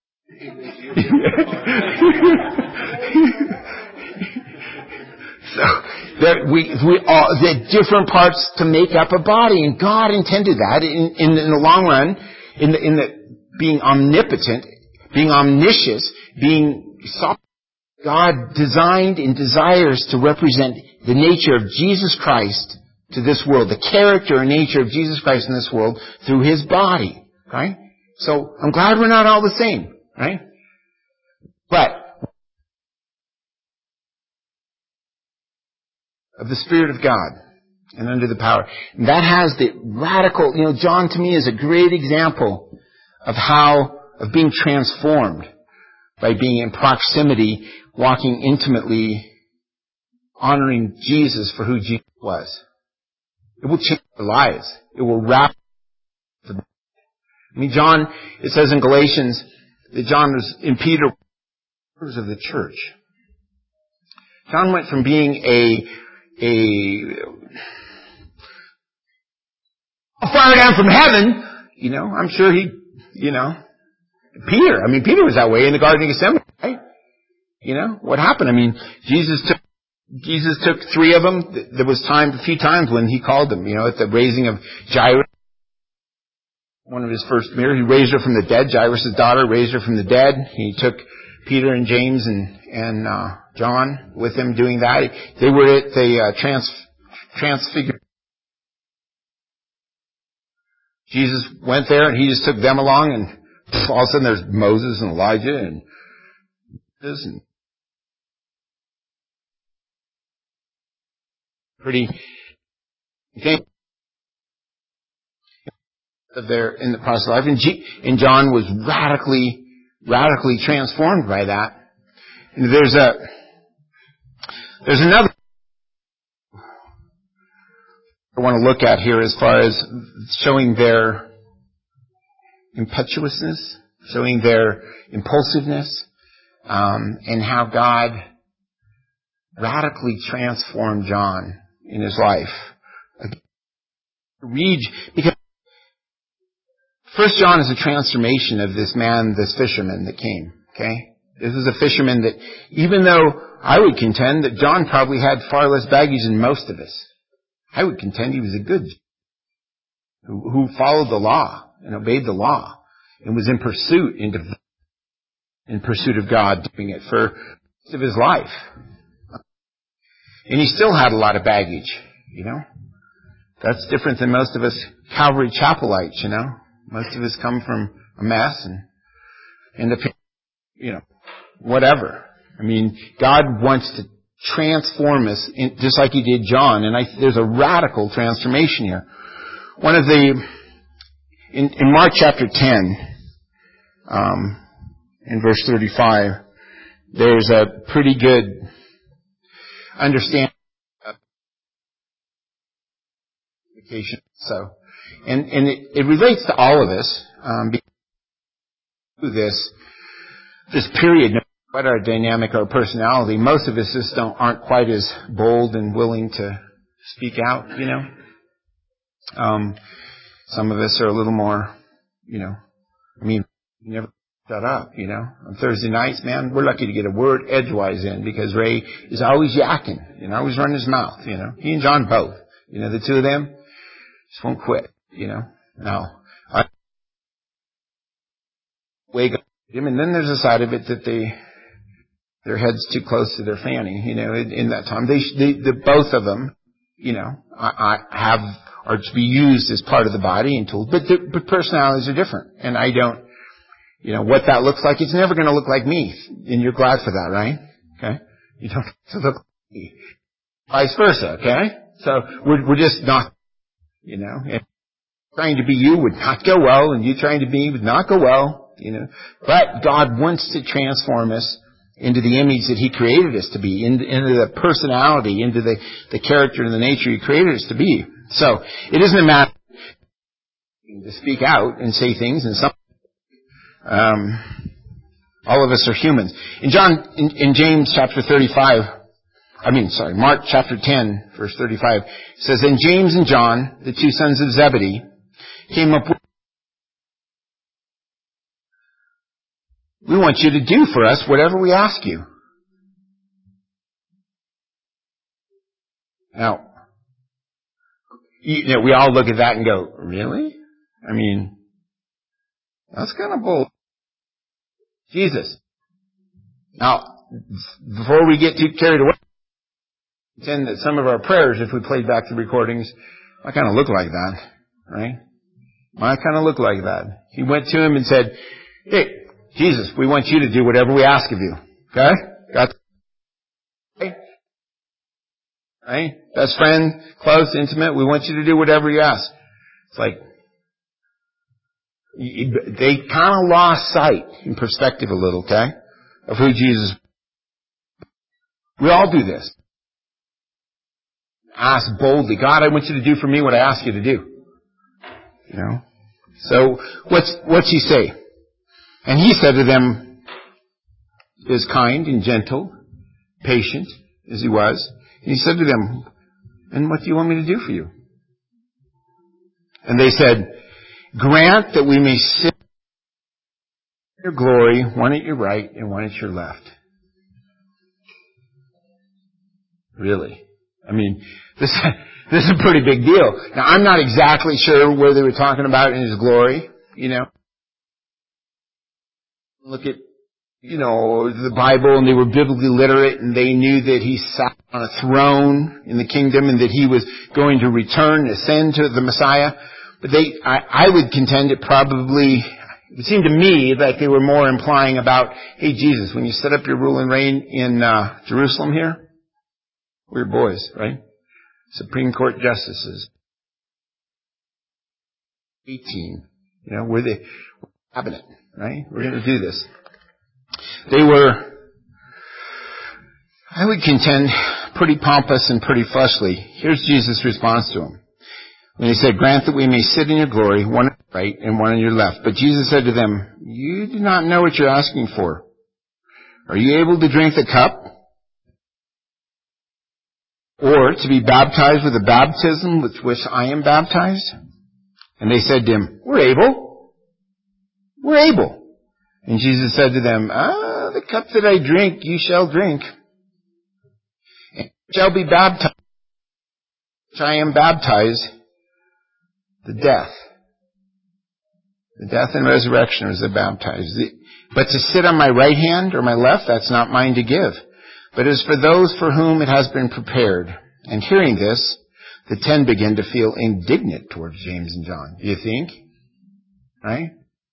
So, that we, we all, the different parts to make up a body, and God intended that in, in, in the long run, in the, in the, being omnipotent, being omniscient, being sovereign. God designed and desires to represent the nature of Jesus Christ to this world, the character and nature of Jesus Christ in this world through His body, right? So, I'm glad we're not all the same, right? But, of the Spirit of God and under the power. And that has the radical, you know, John to me is a great example of how, of being transformed by being in proximity, walking intimately, honoring Jesus for who Jesus was. It will change our lives. It will wrap. I mean, John, it says in Galatians that John was, in Peter, of the church. John went from being a A fire down from heaven, you know, I'm sure he, you know, Peter, I mean, Peter was that way in the Garden of Gethsemane, right? You know, what happened? I mean, Jesus took, Jesus took three of them. There was time, a few times when He called them, you know, at the raising of Jairus, one of His first miracles. He raised her from the dead. Jairus' daughter raised her from the dead. He took Peter and James and, and, uh, John with him doing that. They were at the uh, trans, transfigured. Jesus went there and He just took them along, and pff, all of a sudden there's Moses and Elijah and this and pretty okay, there in the process of life. And, G, and John was radically, radically transformed by that. And there's a There's another I want to look at here as far as showing their impetuousness, showing their impulsiveness, um, and how God radically transformed John in his life. Read, because First John is a transformation of this man, this fisherman that came, okay? This is a fisherman that, even though I would contend that John probably had far less baggage than most of us, I would contend he was a good, who, who followed the law and obeyed the law and was in pursuit, in, in pursuit of God, doing it for most of his life. And he still had a lot of baggage, you know. That's different than most of us Calvary Chapelites, you know. Most of us come from a mess and end up, you know, whatever. I mean, God wants to transform us in, just like He did John. And I, there's a radical transformation here. One of the, in, in Mark chapter ten, um, in verse thirty-five, there's a pretty good understanding of vacation. So, and, and it, it relates to all of us, um, because this, this period, what our dynamic, our personality, most of us just don't, aren't quite as bold and willing to speak out, you know. Um, some of us are a little more, you know, I mean, you never shut up, you know. On Thursday nights, man, we're lucky to get a word edgewise in because Ray is always yakking, you know, always running his mouth, you know. He and John both, you know, the two of them just won't quit, you know. No. I wake up him, and then there's a side of it that they, their head's too close to their fanny, you know, in, in that time. They, they, the, both of them, you know, I, I have, are to be used as part of the body and tools, but, the, but personalities are different. And I don't, you know, what that looks like, it's never going to look like me. And you're glad for that, right? Okay? You don't have to look like me. Vice versa, okay? So we're, we're just not, you know, and trying to be you would not go well, and you trying to be would not go well, you know. But God wants to transform us into the image that He created us to be, into, into the personality, into the, the character and the nature He created us to be. So it isn't a matter to speak out and say things, and some, um, all of us are humans. In John, in, in James chapter thirty-five, I mean, sorry, Mark chapter ten, verse thirty-five, it says, "Then James and John, the two sons of Zebedee, came up with, we want you to do for us whatever we ask you." Now, you know, we all look at that and go, really? I mean, that's kind of bold. Jesus. Now, before we get too carried away, pretend that some of our prayers, if we played back the recordings, might kind of look like that, right? Might kind of look like that. He went to him and said, "Hey, Jesus, we want you to do whatever we ask of you." Okay? Got okay? Right? Best friend, close, intimate, we want you to do whatever you ask. It's like, they kind of lost sight in perspective a little, okay? Of who Jesus is. We all do this. Ask boldly, "God, I want you to do for me what I ask you to do." You know? So, what's, what's He say? "And He said to them," as kind and gentle, patient as He was, and He said to them, "And what do you want me to do for you?" And they said, "Grant that we may sit in your glory, one at your right and one at your left." Really? I mean, this, this is a pretty big deal. Now, I'm not exactly sure where they were talking about in His glory, you know. Look at, you know, the Bible, and they were biblically literate, and they knew that He sat on a throne in the kingdom and that He was going to return, ascend to the Messiah. But they, I, I would contend it probably, it seemed to me like they were more implying about, "Hey, Jesus, when you set up your rule and reign in uh, Jerusalem here, we're boys, right? Supreme Court justices. eighteen. You know, we're the cabinet, right? We're going to do this." They were, I would contend, pretty pompous and pretty fleshly. Here's Jesus' response to them. When He said, "Grant that we may sit in your glory, one on your right and one on your left." But Jesus said to them, "You do not know what you're asking for. Are you able to drink the cup? Or to be baptized with the baptism with which I am baptized?" And they said to Him, "We're able. We're able." And Jesus said to them, "Ah, the cup that I drink, you shall drink. And you shall be baptized, which I am baptized, the death. The death and resurrection is the baptized. But to sit on my right hand or my left, that's not mine to give, but is for those for whom it has been prepared." And hearing this, the ten began to feel indignant towards James and John. Do you think? Right?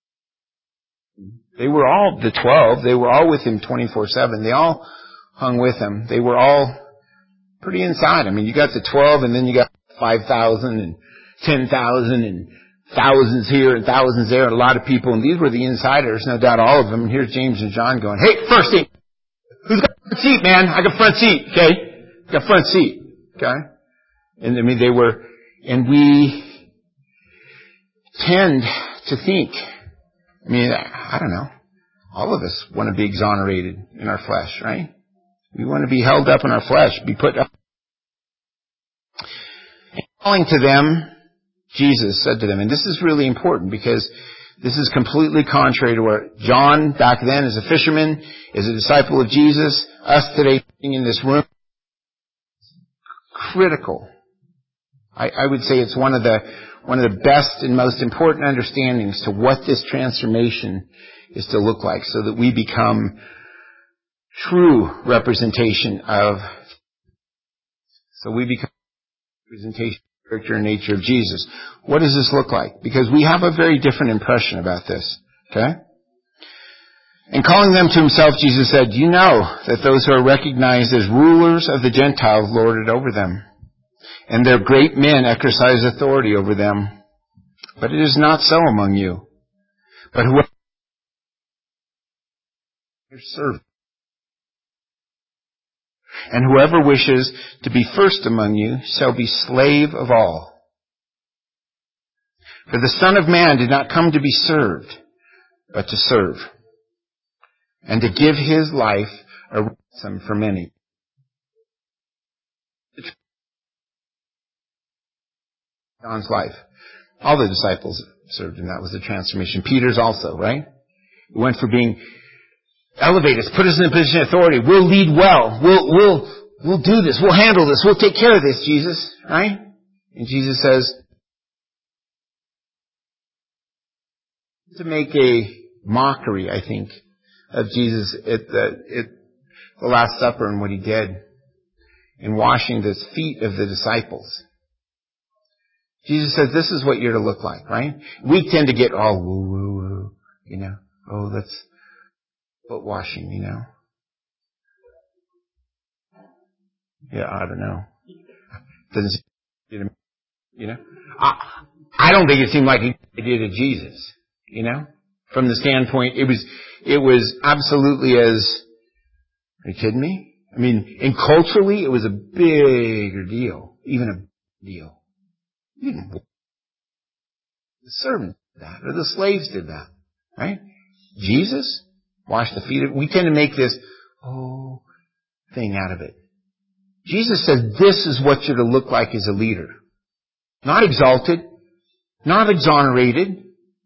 They were all the twelve. They were all with Him twenty-four seven. They all hung with Him. They were all pretty inside. I mean, you got the twelve, and then you got five thousand and ten thousand and thousands here and thousands there, and a lot of people. And these were the insiders, no doubt all of them. And here's James and John going, "Hey, first seat. Who's got front seat, man? I got front seat, okay? Got front seat, okay?" And I mean, they were, and we tend to think, I mean, I don't know, all of us want to be exonerated in our flesh, right? We want to be held up in our flesh, be put up. And calling to them, Jesus said to them, and this is really important because this is completely contrary to what John back then as a fisherman, as a disciple of Jesus, us today in this room. Critical. I, I would say it's one of the one of the best and most important understandings to what this transformation is to look like, so that we become true representation of. So we become Presentation, character, and nature of Jesus. What does this look like? Because we have a very different impression about this. Okay? And calling them to himself, Jesus said, "You know that those who are recognized as rulers of the Gentiles lord it over them, and their great men exercise authority over them. But it is not so among you. But whoever serve, and whoever wishes to be first among you shall be slave of all. For the Son of Man did not come to be served, but to serve, and to give his life a ransom for many." John's life. All the disciples served him. That was the transformation. Peter's also, right? He went for being elevated, put us in a position of authority. We'll lead well. We'll, we'll, we'll do this. We'll handle this. We'll take care of this, Jesus. Right? And Jesus says, to make a mockery, I think, of Jesus at the, at the Last Supper and what he did in washing the feet of the disciples. Jesus says, this is what you're to look like, right? We tend to get all woo, woo, woo, you know. Oh, that's foot washing, you know. Yeah, I don't know. Doesn't seem, you know. I, I don't think it seemed like he did to Jesus, you know. From the standpoint, it was, it was absolutely as, are you kidding me? I mean, and culturally, it was a bigger deal, even a big deal. The servants did that, or the slaves did that, right? Jesus washed the feet of, we tend to make this whole thing out of it. Jesus says this is what you're to look like as a leader. Not exalted, not exonerated,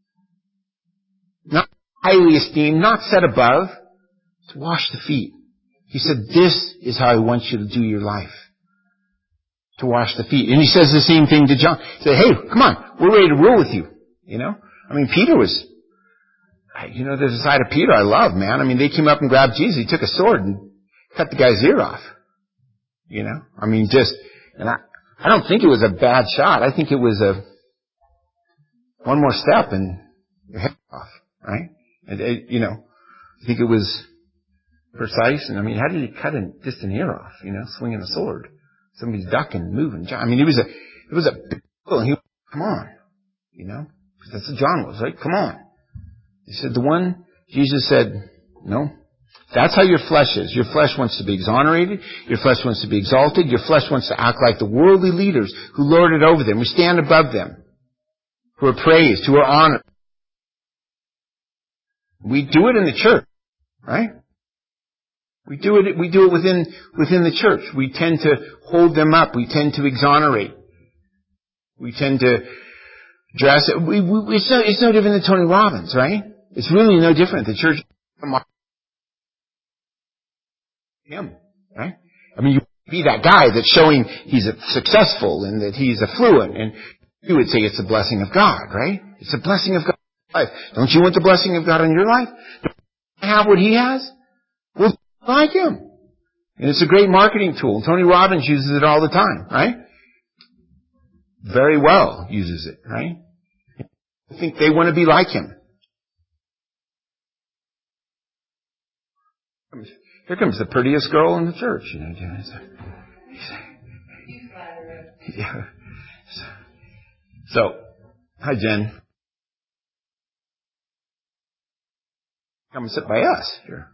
not highly esteemed, not set above, to wash the feet. He said, this is how I want you to do your life. To wash the feet. And he says the same thing to John. He said, hey, come on, we're ready to rule with you. You know? I mean, Peter was, you know, there's a side of Peter I love, man. I mean, they came up and grabbed Jesus. He took a sword and cut the guy's ear off. You know? I mean, just, and I, I don't think it was a bad shot. I think it was a, one more step and your head off, right? And, it, you know, I think it was precise. And I mean, how did he cut an, just an ear off, you know, swinging a sword? Somebody's ducking, moving. I mean, it was a, it was a big deal. And he, come on, you know, that's what John was, right? Come on. He said, the one, Jesus said, no, that's how your flesh is. Your flesh wants to be exonerated. Your flesh wants to be exalted. Your flesh wants to act like the worldly leaders who lord it over them, who stand above them, who are praised, who are honored. We do it in the church, right? We do it, we do it within, within the church. We tend to hold them up. We tend to exonerate. We tend to dress it. We, we, it's, no, it's no different than Tony Robbins, right? It's really no different. The church, him, right? I mean, you be that guy that's showing he's successful and that he's affluent, and you would say it's a blessing of God, right? It's a blessing of God in your life. Don't you want the blessing of God in your life? Don't you have what he has? Well, like him. And it's a great marketing tool. Tony Robbins uses it all the time, right? Very well uses it, right? I think they want to be like him. Here comes the prettiest girl in the church, you know. Yeah. So, hi Jen. Come sit by us here.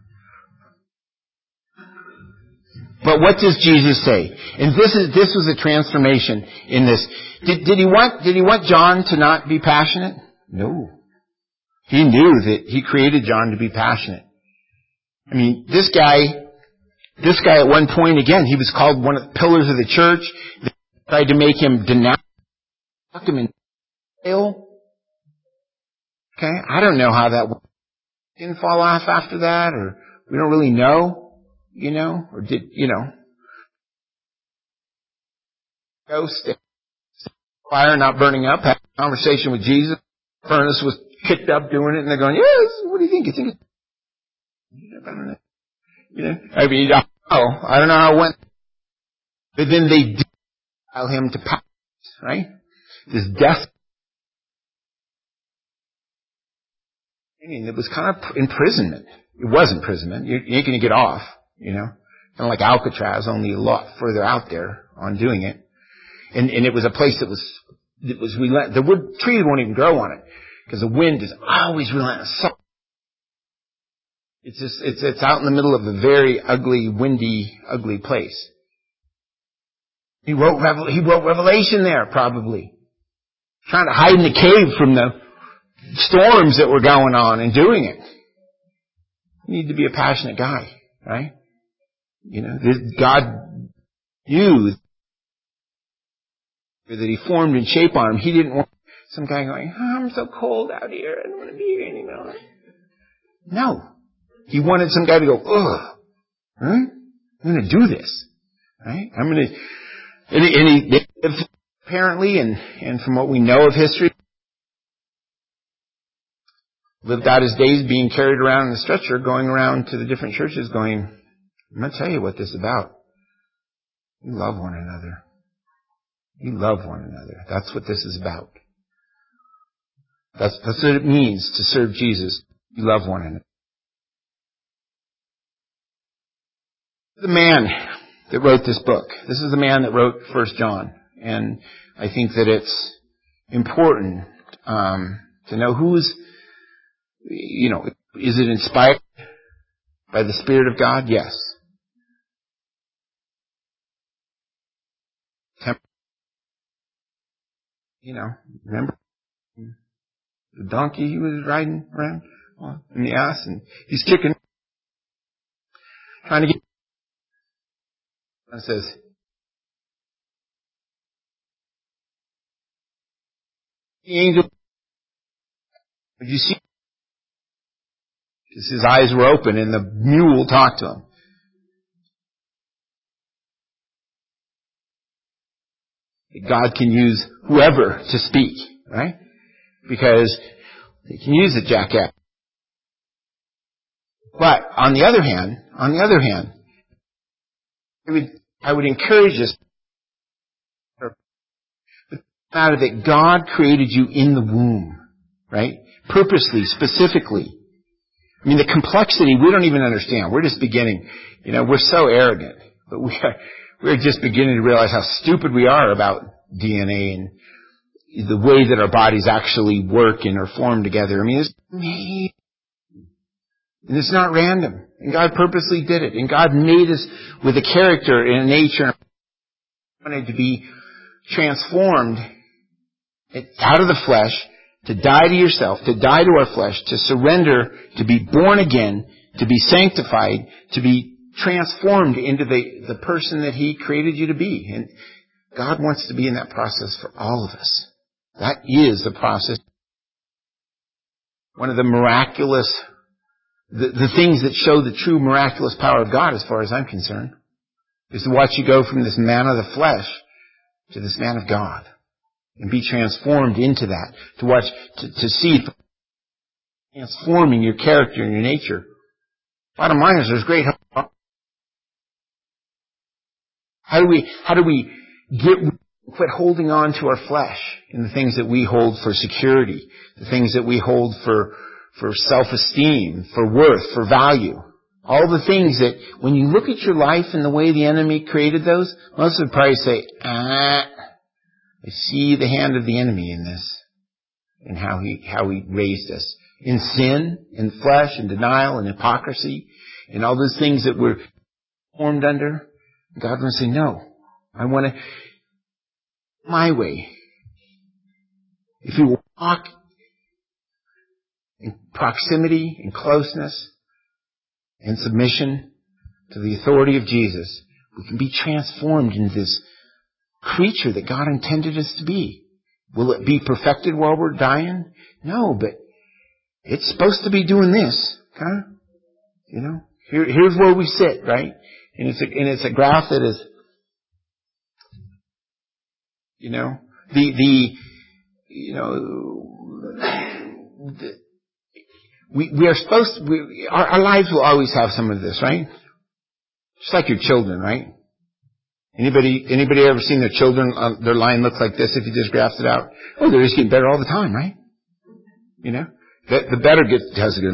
But what does Jesus say? And this is this was a transformation in this. Did, did he want did he want John to not be passionate? No. He knew that he created John to be passionate. I mean, this guy, this guy at one point, again, he was called one of the pillars of the church. They tried to make him denounce him in jail. Okay, I don't know how that went. Didn't fall off after that, or we don't really know, you know, or did, you know, ghost, fire not burning up, had a conversation with Jesus. Furnace was kicked up doing it, and they're going, yes, what do you think? You think it's, I don't know. You know, I mean, I don't know. I don't know how it went. But then they did Allow him to pass, right? This death. I mean, it was kind of imprisonment. It was imprisonment. You ain't going to get off, you know. Kind of like Alcatraz, only a lot further out there on doing it. And, and it was a place that was, it was relent. The wood tree won't even grow on it because the wind is always relentless. It's just, it's, it's out in the middle of a very ugly, windy, ugly place. He wrote, Revel, he wrote Revelation there, probably. Trying to hide in the cave from the storms that were going on and doing it. You need to be a passionate guy, right? You know, God knew that he formed and shaped on him. He didn't want some guy going, oh, I'm so cold out here. I don't want to be here anymore. No. He wanted some guy to go, ugh, huh? I'm going to do this, right? I'm going to, and he, and he apparently, and, and from what we know of history, lived out his days being carried around in a stretcher, going around to the different churches going, I'm going to tell you what this is about. You love one another. You love one another. That's what this is about. That's, that's what it means to serve Jesus. You love one another. The man that wrote this book. This is the man that wrote First John. And I think that it's important um, to know who's, you know, is it inspired by the Spirit of God? Yes. You know, remember the donkey he was riding around in the ass, and he's kicking, trying to get. And says, the angel, did you see? Because his eyes were open and the mule talked to him. God can use whoever to speak, right? Because he can use a jackass. But on the other hand, on the other hand, I would, I would encourage us matter that God created you in the womb, right? Purposely, specifically. I mean, the complexity we don't even understand. We're just beginning. You know, we're so arrogant, but we are, we're just beginning to realize how stupid we are about D N A and the way that our bodies actually work and are formed together. I mean, it's amazing. And it's not random. And God purposely did it. And God made us with a character and a nature. Wanted to be transformed out of the flesh, to die to yourself, to die to our flesh, to surrender, to be born again, to be sanctified, to be transformed into the, the person that He created you to be. And God wants to be in that process for all of us. That is the process. One of the miraculous, the, the things that show the true miraculous power of God, as far as I'm concerned, is to watch you go from this man of the flesh to this man of God. And be transformed into that. To watch, to, to see transforming your character and your nature. Bottom line is there's great hope. How do we, how do we get, quit holding on to our flesh and the things that we hold for security, the things that we hold for, for self-esteem, for worth, for value. All the things that, when you look at your life and the way the enemy created those, most would probably say, ah, I see the hand of the enemy in this, and how he, how he raised us. In sin, in flesh, in denial, in hypocrisy, and all those things that we're formed under. God wants to say, no, I want to, my way. If you walk in proximity, in closeness, in submission to the authority of Jesus, we can be transformed into this creature that God intended us to be. Will it be perfected while we're dying? No, but it's supposed to be doing this, huh? You know, here, here's where we sit, right? And it's a, and it's a graph that is, you know, the the, you know, the, we we are supposed to, we, our, our lives will always have some of this, right? Just like your children, right? Anybody, anybody ever seen their children, uh, their line look like this if you just graphed it out? Oh, they're just getting better all the time, right? You know? The, the better gets, has to get,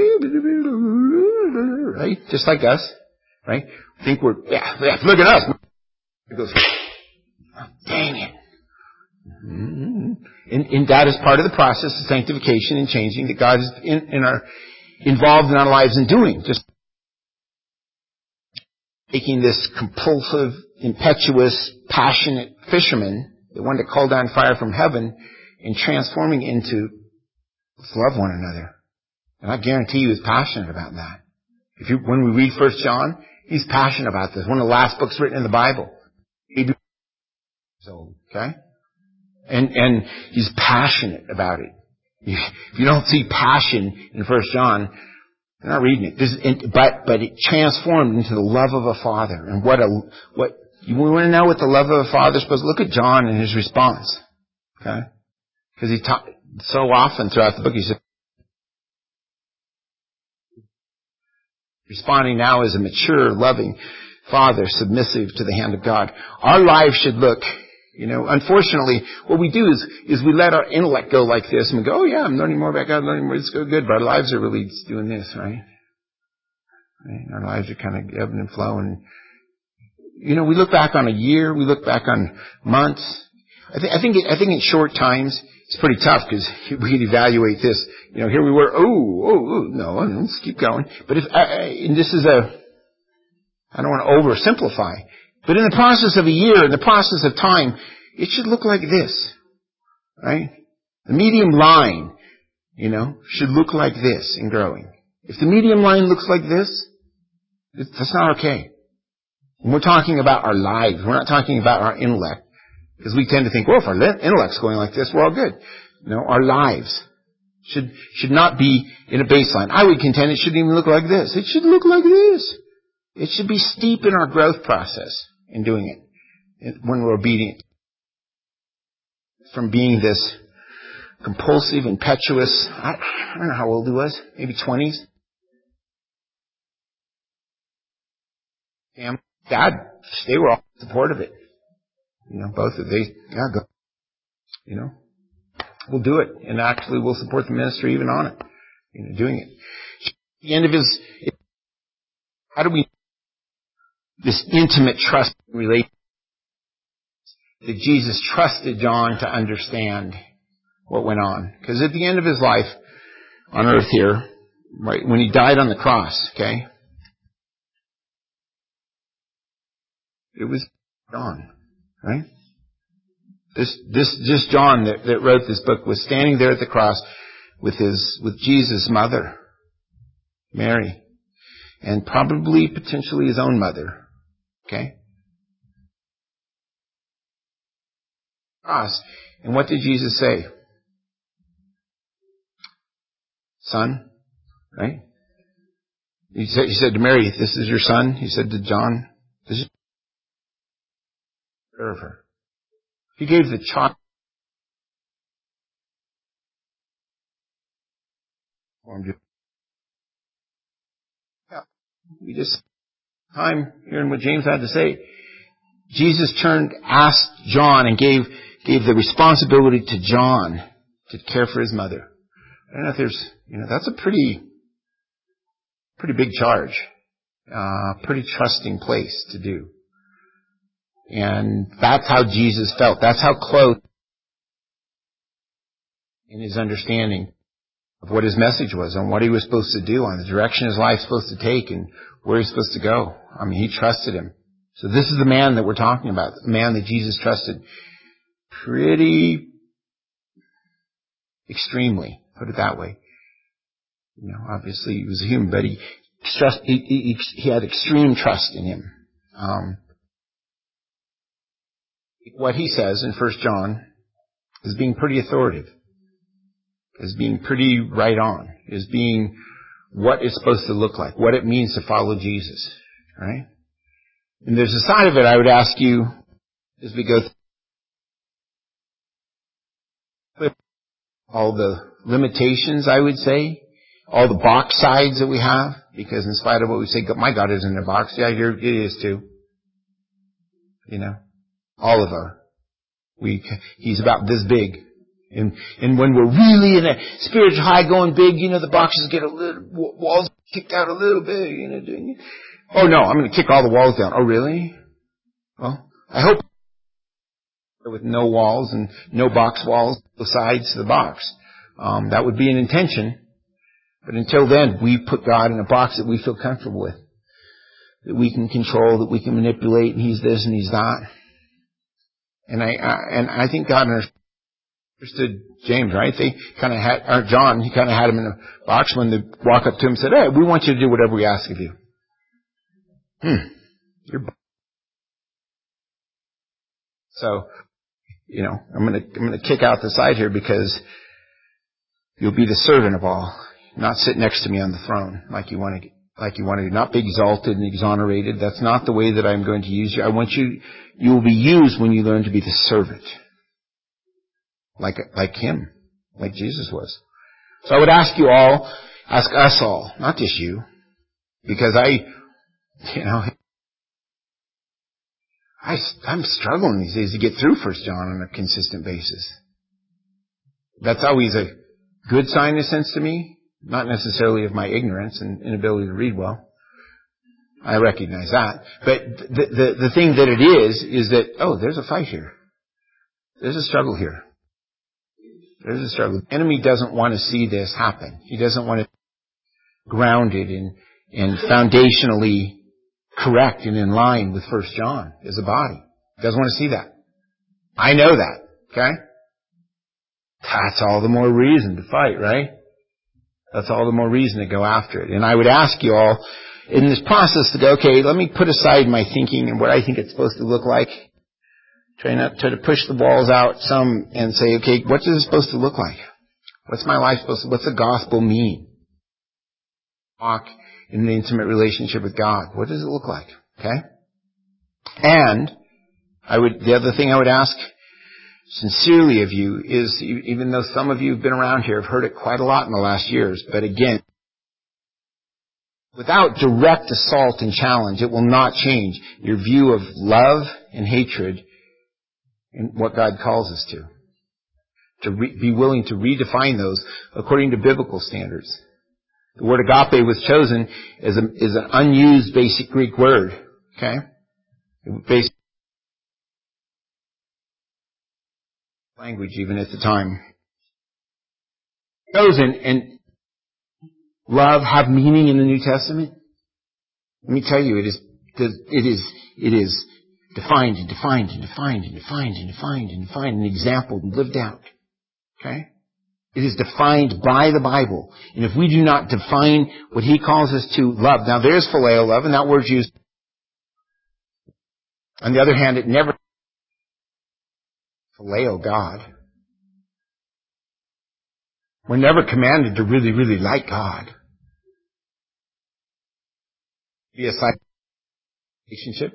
right? Just like us, right? Think we're, yeah, yeah look at us. It goes, oh, dang it. Mm-hmm. And, and that is part of the process of sanctification and changing that God is in, in our, involved in our lives in doing. Just taking this compulsive, impetuous, passionate fisherman that wanted to call down fire from heaven and transforming into let's love one another. And I guarantee you he's passionate about that. If you, when we read First John, he's passionate about this. One of the last books written in the Bible. So, okay? And, and he's passionate about it. If you don't see passion in First John, you're not reading it. This, but, but it transformed into the love of a father. And what a, what, you want to know what the love of a father is supposed to look at John and his response. Okay? Because he taught, so often throughout the book, he said, responding now as a mature, loving father, submissive to the hand of God. Our lives should look, you know, unfortunately, what we do is, is we let our intellect go like this and we go, oh yeah, I'm learning more about God, learning more, it's go good, but our lives are really doing this, right? right? Our lives are kind of ebbing and flowing. You know, we look back on a year, we look back on months. I, th- I think, it, I think in short times, it's pretty tough because we can evaluate this. You know, here we were, oh, oh, oh no, let's keep going. But if, I, and this is a, I don't want to oversimplify, but in the process of a year, in the process of time, it should look like this, right? The medium line, you know, should look like this in growing. If the medium line looks like this, that's not okay. When we're talking about our lives, we're not talking about our intellect. Because we tend to think, well, if our intellect's going like this, we're all good. No, our lives should should not be in a baseline. I would contend it shouldn't even look like this. It should look like this. It should be steep in our growth process in doing it when we're obedient. From being this compulsive, impetuous, I, I don't know how old he was, maybe twenties. And Dad, they were all in support of it. You know, both of they, yeah, go. You know, we'll do it. And actually we'll support the ministry even on it. You know, doing it. At the end of his, how do we, this intimate trust relationship that Jesus trusted John to understand what went on. Because at the end of his life on earth here, right, when he died on the cross, okay, it was John. Right? This, this, this John that, that wrote this book was standing there at the cross with his, with Jesus' mother, Mary, and probably potentially his own mother. Okay? Cross. And what did Jesus say? Son, right? He said, he said to Mary, this is your son. He said to John, this is of her. He gave the child yeah. We just time hearing what James had to say. Jesus turned, asked John, and gave gave the responsibility to John to care for his mother. I don't know if there's, you know, that's a pretty pretty big charge, uh, pretty trusting place to do. And that's how Jesus felt. That's how close in his understanding of what his message was and what he was supposed to do on the direction his life was supposed to take and where he's supposed to go. I mean, he trusted him. So this is the man that we're talking about, the man that Jesus trusted pretty extremely, put it that way. You know, obviously he was a human, but he, trust, he, he, he had extreme trust in him. Um, What he says in First John is being pretty authoritative, is being pretty right on, is being what it's supposed to look like, what it means to follow Jesus, right? And there's a side of it I would ask you as we go through all the limitations, I would say, all the box sides that we have, because in spite of what we say, my God isn't in a box. Yeah, here it is too. You know, Oliver. We, he's about this big. And, and when we're really in a spiritual high going big, you know, the boxes get a little, walls kicked out a little bit, you know, doing it. Oh no, I'm going to kick all the walls down. Oh really? Well, I hope with no walls and no box walls besides the box. Um, that would be an intention. But until then, we put God in a box that we feel comfortable with. That we can control, that we can manipulate, and He's this and He's that. And I, I and I think God understood James, right? They kind of had, or John, he kind of had him in a box when they walk up to him and said, hey, we want you to do whatever we ask of you. Hmm. You're so, you know, I'm gonna, I'm gonna kick out the side here because you'll be the servant of all, not sit next to me on the throne like you want to, like you want to, not be exalted and exonerated. That's not the way that I'm going to use you. I want you, you will be used when you learn to be the servant. Like, like Him, like Jesus was. So I would ask you all, ask us all, not just you, because I, you know, I, I'm struggling these days to get through First John on a consistent basis. That's always a good sign in a sense to me, not necessarily of my ignorance and inability to read well. I recognize that. But the, the, the thing that it is, is that, oh, there's a fight here. There's a struggle here. There's a struggle. The enemy doesn't want to see this happen. He doesn't want to be grounded and, and foundationally correct and in line with First John as a body. He doesn't want to see that. I know that. Okay? That's all the more reason to fight, right? That's all the more reason to go after it. And I would ask you all in this process to go, okay, let me put aside my thinking and what I think it's supposed to look like. Try not try to push the walls out some and say, okay, what is it supposed to look like? What's my life supposed to, what's the gospel mean? Walk in an intimate relationship with God. What does it look like? Okay? And I would, the other thing I would ask sincerely of you is, even though some of you have been around here, have heard it quite a lot in the last years, but again, without direct assault and challenge, it will not change your view of love and hatred and what God calls us to. To re- be willing to redefine those according to biblical standards. The word agape was chosen as, a, as an unused basic Greek word. Okay? Basic language even at the time. Chosen, and love have meaning in the New Testament? Let me tell you, it is, it is, it is defined and defined and defined and defined and defined and defined and exampled and lived out. Okay? It is defined by the Bible. And if we do not define what He calls us to love, now there's phileo love, and that word's used. On the other hand, it never phileo God. We're never commanded to really, really like God. Be a side relationship.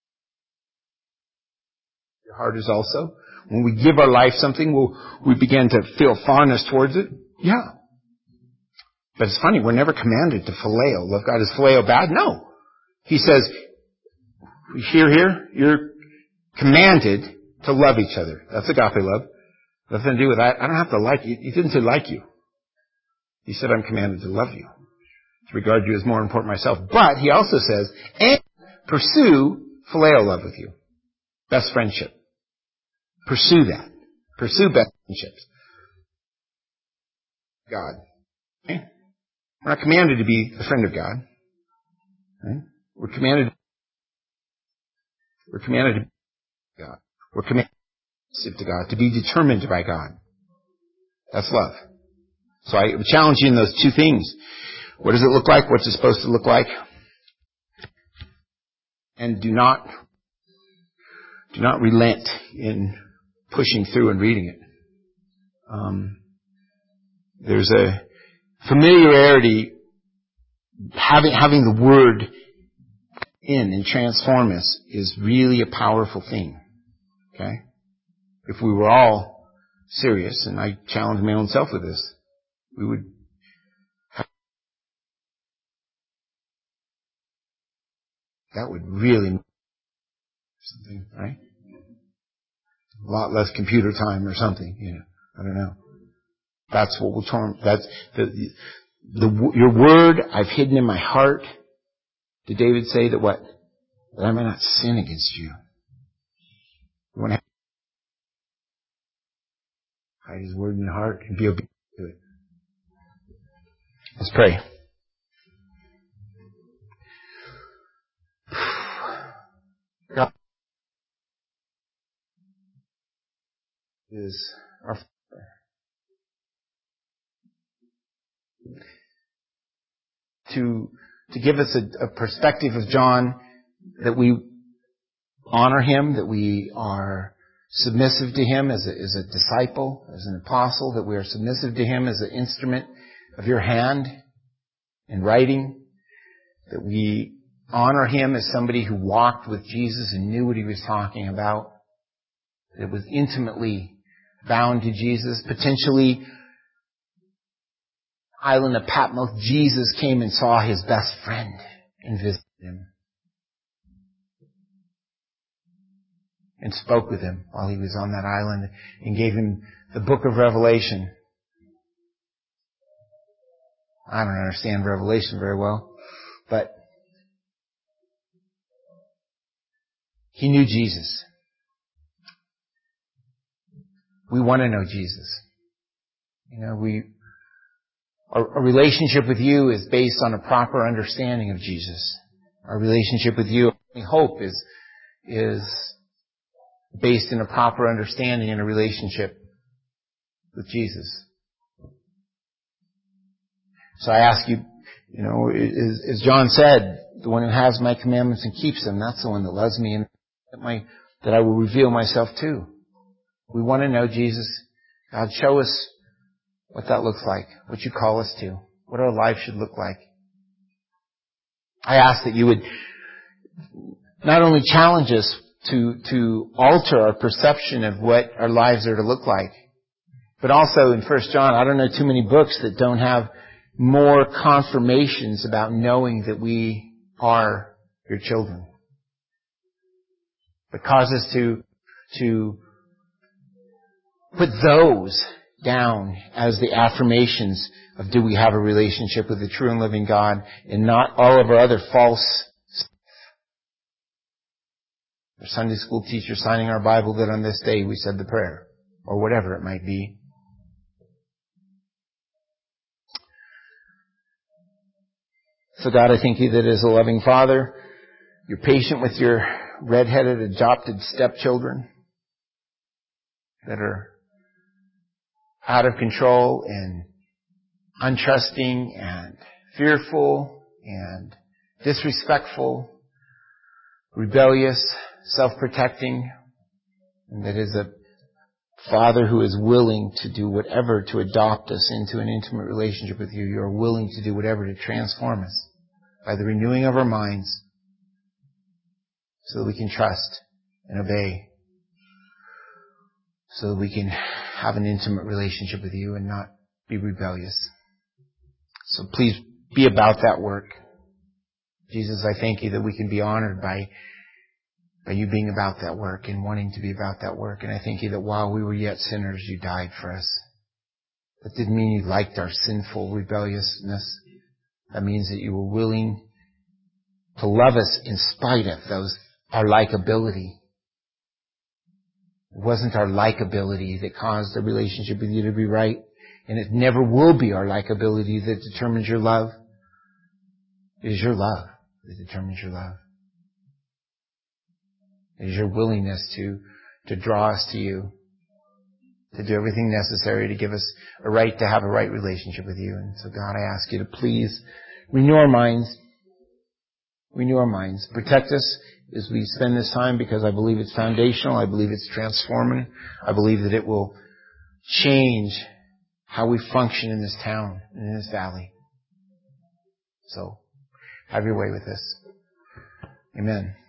Your heart is also. When we give our life something, we'll, we begin to feel fondness towards it. Yeah. But it's funny, we're never commanded to phileo. Love God. Is phileo bad? No. He says, here, here, you're commanded to love each other. That's agape love. Nothing to do with that. I don't have to like you. He didn't say like you. He said, I'm commanded to love you. To regard you as more important myself. But he also says, and pursue phileo love with you. Best friendship. Pursue that. Pursue best friendships. God. Okay? We're not commanded to be a friend of God. Okay? We're commanded, we're commanded to be God. We're commanded to God, to be determined by God. That's love. So I challenge you in those two things. What does it look like? What's it supposed to look like? And do not, do not relent in pushing through and reading it. Um, there's a familiarity, having, having the Word in and transform us is really a powerful thing. Okay? If we were all serious, and I challenge my own self with this, we would have, that would really, Something, right? A lot less computer time or something, you know. I don't know. That's what we'll term, that's the, the, your word I've hidden in my heart. Did David say that what? That I may not sin against you. You want to hide His word in your heart and be obedient to it. Let's pray. God is our Father. To, to give us a, a perspective of John, that we honor Him, that we are submissive to Him as a, as a disciple, as an apostle, that we are submissive to Him as an instrument of your hand in writing, that we honor Him as somebody who walked with Jesus and knew what He was talking about, that was intimately bound to Jesus. Potentially, island of Patmos, Jesus came and saw His best friend and visited him and spoke with him while he was on that island and gave him the book of Revelation. I don't understand Revelation very well, but he knew Jesus. We want to know Jesus. You know, we, our, our relationship with you is based on a proper understanding of Jesus. Our relationship with you, I hope, is, is based in a proper understanding and a relationship with Jesus. So I ask you, you know, as, as John said, the one who has my commandments and keeps them, that's the one that loves me and that, my, that I will reveal myself to. We want to know Jesus. God, show us what that looks like, what you call us to, what our life should look like. I ask that you would not only challenge us to, to alter our perception of what our lives are to look like, but also in First John, I don't know too many books that don't have more confirmations about knowing that we are your children. But cause us to, to put those down as the affirmations of do we have a relationship with the true and living God, and not all of our other false our Sunday school teacher signing our Bible that on this day we said the prayer, or whatever it might be. So God, I thank you that as a loving Father, you're patient with your red-headed adopted stepchildren that are out of control and untrusting and fearful and disrespectful, rebellious, self-protecting, and that is a Father who is willing to do whatever to adopt us into an intimate relationship with you. You are willing to do whatever to transform us by the renewing of our minds so that we can trust and obey, so that we can have an intimate relationship with you and not be rebellious. So please be about that work. Jesus, I thank you that we can be honored by, by you being about that work and wanting to be about that work. And I thank you that while we were yet sinners, you died for us. That didn't mean you liked our sinful rebelliousness. That means that you were willing to love us in spite of those, our likability. It wasn't our likability that caused the relationship with you to be right. And it never will be our likability that determines your love. It is your love that determines your love. It is your willingness to, to draw us to you, to do everything necessary to give us a right to have a right relationship with you. And so God, I ask you to please renew our minds. Renew our minds. Protect us as we spend this time, because I believe it's foundational. I believe it's transformative. I believe that it will change how we function in this town and in this valley. So, have your way with this. Amen.